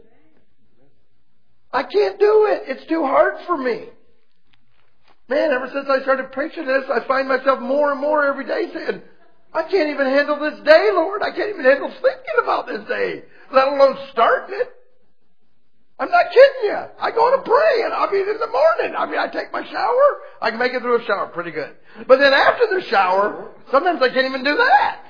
I can't do it. It's too hard for me. Man, ever since I started preaching this, I find myself more and more every day saying, I can't even handle this day, Lord. I can't even handle thinking about this day, let alone starting it. I'm not kidding you. I go to pray, and in the morning. I take my shower. I can make it through a shower pretty good. But then after the shower, sometimes I can't even do that.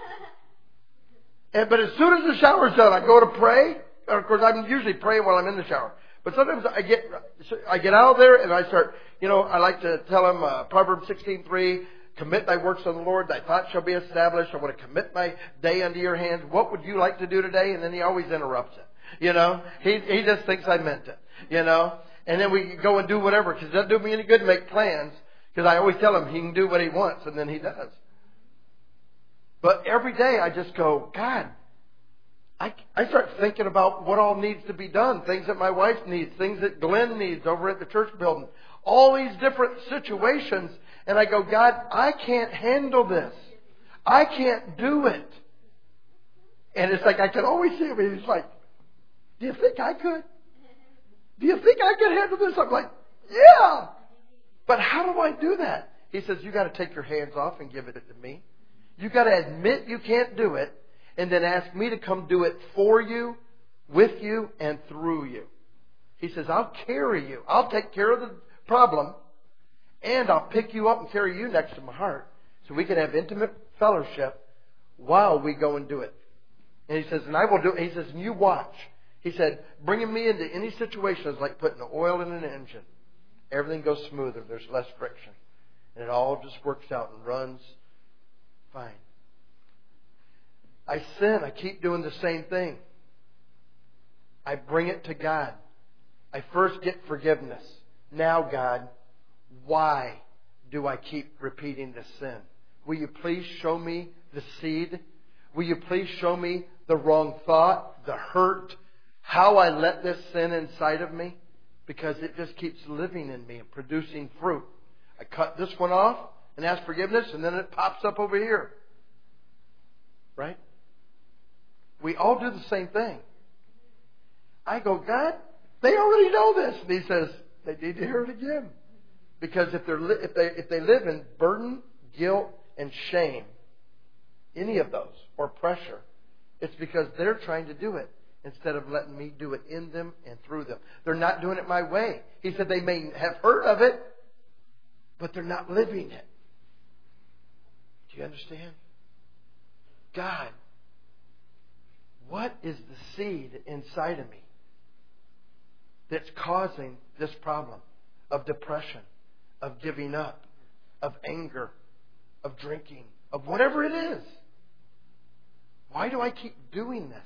But as soon as the shower's done, I go to pray. Of course, I'm usually praying while I'm in the shower. But sometimes I get out of there and I start, I like to tell them Proverbs 16:3, commit thy works to the Lord, thy thoughts shall be established. I want to commit my day unto your hands. What would you like to do today? And then he always interrupts it. He just thinks I meant it, And then we go and do whatever, because it doesn't do me any good to make plans, because I always tell him he can do what he wants, and then he does. But every day I just go, God, I start thinking about what all needs to be done. Things that my wife needs. Things that Glenn needs over at the church building. All these different situations. And I go, God, I can't handle this. I can't do it. And it's like I can always see him. And he's like, do you think I could? Do you think I could handle this? I'm like, yeah. But how do I do that? He says, you got to take your hands off and give it to me. You got to admit you can't do it. And then ask me to come do it for you, with you, and through you. He says, I'll carry you. I'll take care of the problem, and I'll pick you up and carry you next to my heart, so we can have intimate fellowship while we go and do it. And he says, and I will do it. He says, and you watch. He said, bringing me into any situation is like putting oil in an engine. Everything goes smoother. There's less friction. And it all just works out and runs fine. I sin. I keep doing the same thing. I bring it to God. I first get forgiveness. Now, God, why do I keep repeating this sin? Will you please show me the seed? Will you please show me the wrong thought, the hurt, how I let this sin inside of me? Because it just keeps living in me and producing fruit. I cut this one off and ask forgiveness, and then it pops up over here. Right? We all do the same thing. I go, God, they already know this. And He says, they need to hear it again. Because if they live in burden, guilt, and shame, any of those, or pressure, it's because they're trying to do it instead of letting me do it in them and through them. They're not doing it my way. He said they may have heard of it, but they're not living it. Do you understand? God, what is the seed inside of me that's causing this problem of depression, of giving up, of anger, of drinking, of whatever it is. Why do I keep doing this?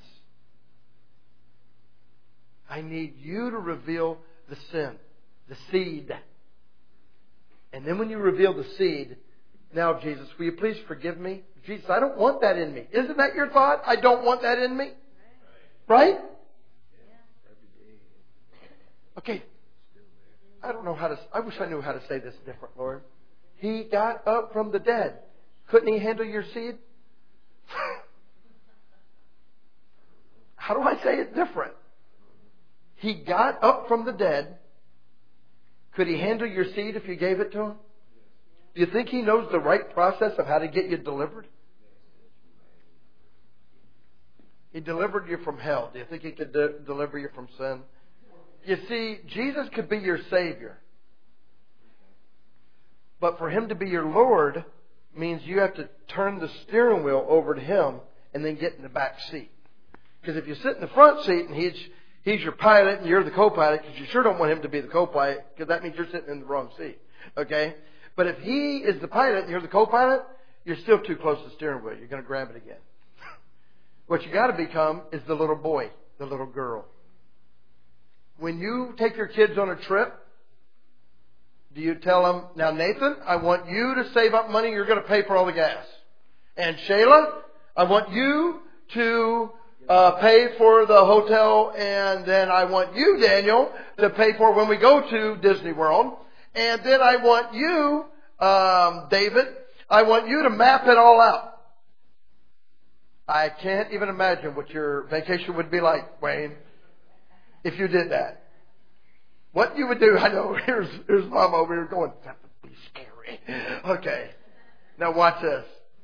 I need you to reveal the sin, the seed. And then when you reveal the seed, now, Jesus, will you please forgive me? Jesus, I don't want that in me. Isn't that your thought? I don't want that in me. Right? Okay. I don't know how to... I wish I knew how to say this different, Lord. He got up from the dead. Couldn't He handle your seed? How do I say it different? He got up from the dead. Could He handle your seed if you gave it to Him? Do you think He knows the right process of how to get you delivered? He delivered you from hell. Do you think He could deliver you from sin? You see, Jesus could be your Savior. But for Him to be your Lord means you have to turn the steering wheel over to Him and then get in the back seat. Because if you sit in the front seat and He's your pilot and you're the co-pilot, because you sure don't want Him to be the co-pilot, because that means you're sitting in the wrong seat. Okay? But if He is the pilot and you're the co-pilot, you're still too close to the steering wheel. You're going to grab it again. What you got to become is the little boy, the little girl. When you take your kids on a trip, do you tell them, now Nathan, I want you to save up money, you're going to pay for all the gas. And Shayla, I want you to pay for the hotel, and then I want you, Daniel, to pay for when we go to Disney World. And then I want you, David, I want you to map it all out. I can't even imagine what your vacation would be like, Wayne, if you did that. What you would do, I know, here's Mom over here going, that would be scary. Okay. Now watch this.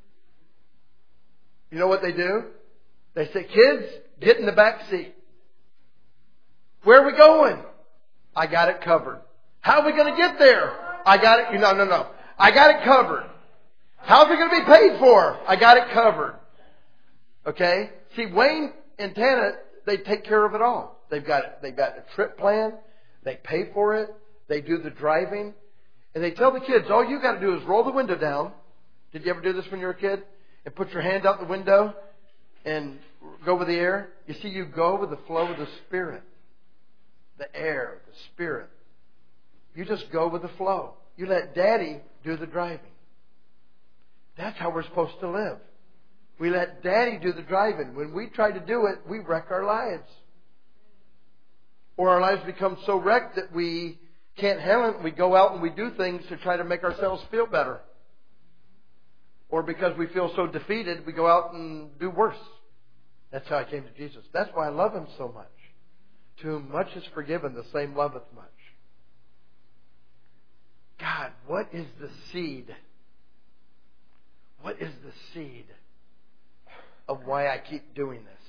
You know what they do? They say, kids, get in the back seat. Where are we going? I got it covered. How are we going to get there? I got it. No. I got it covered. How's it going to be paid for? I got it covered. Okay? See, Wayne and Tana, they take care of it all. They've got a trip plan. They pay for it. They do the driving. And they tell the kids, all you got to do is roll the window down. Did you ever do this when you were a kid? And put your hand out the window and go with the air? You see, you go with the flow of the Spirit. The air, the Spirit. You just go with the flow. You let Daddy do the driving. That's how we're supposed to live. We let Daddy do the driving. When we try to do it, we wreck our lives. Or our lives become so wrecked that we can't handle it. We go out and we do things to try to make ourselves feel better. Or because we feel so defeated, we go out and do worse. That's how I came to Jesus. That's why I love Him so much. To whom much is forgiven, the same loveth much. God, what is the seed? What is the seed of why I keep doing this?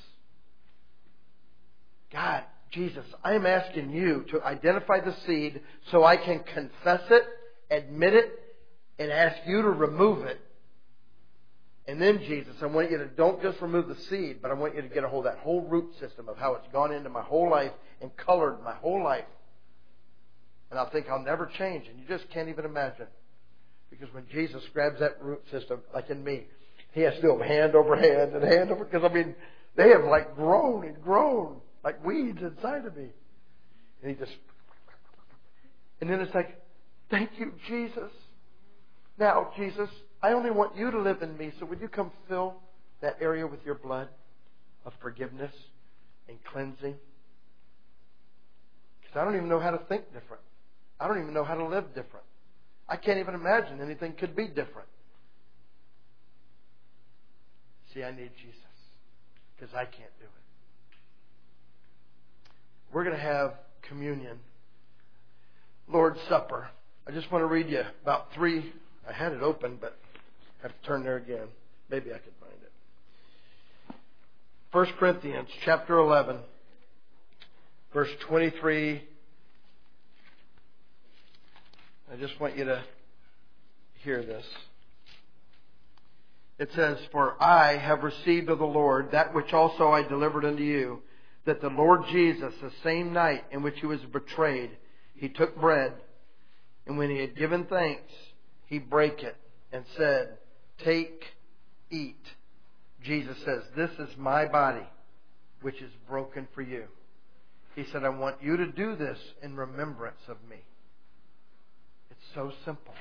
God, Jesus, I am asking you to identify the seed so I can confess it, admit it, and ask you to remove it. And then, Jesus, I want you to don't just remove the seed, but I want you to get a hold of that whole root system of how it's gone into my whole life and colored my whole life. And I think I'll never change. And you just can't even imagine. Because when Jesus grabs that root system, like in me, He has to do them hand over hand and hand over. Because, they have like grown and grown like weeds inside of me. And He just... And then it's like, thank you, Jesus. Now, Jesus, I only want you to live in me. So would you come fill that area with your blood of forgiveness and cleansing? Because I don't even know how to think different. I don't even know how to live different. I can't even imagine anything could be different. See, I need Jesus because I can't do it. We're going to have communion, Lord's Supper. I just want to read you about 3. I had it open, but I have to turn there again. Maybe I can find it. 1 Corinthians chapter 11, verse 23. I just want you to hear this. It says, for I have received of the Lord that which also I delivered unto you, that the Lord Jesus, the same night in which He was betrayed, He took bread, and when He had given thanks, He brake it and said, "Take, eat." Jesus says, "This is my body, which is broken for you." He said, "I want you to do this in remembrance of me." It's so simple.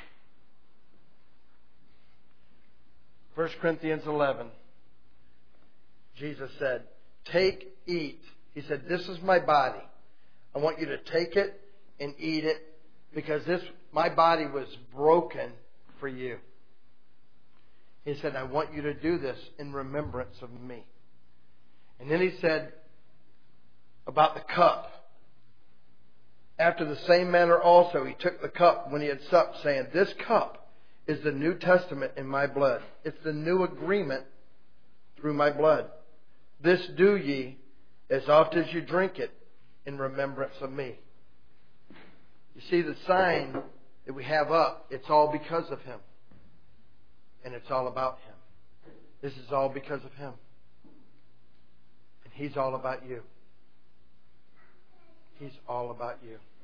1 Corinthians 11. Jesus said, "Take, eat." He said, "This is my body. I want you to take it and eat it because my body was broken for you." He said, "I want you to do this in remembrance of me." And then He said about the cup. After the same manner also He took the cup when He had supped, saying, "This cup is the New Testament in my blood." It's the new agreement through my blood. "This do ye as oft as you drink it in remembrance of me." You see, the sign that we have up, it's all because of Him. And it's all about Him. This is all because of Him. And He's all about you. He's all about you.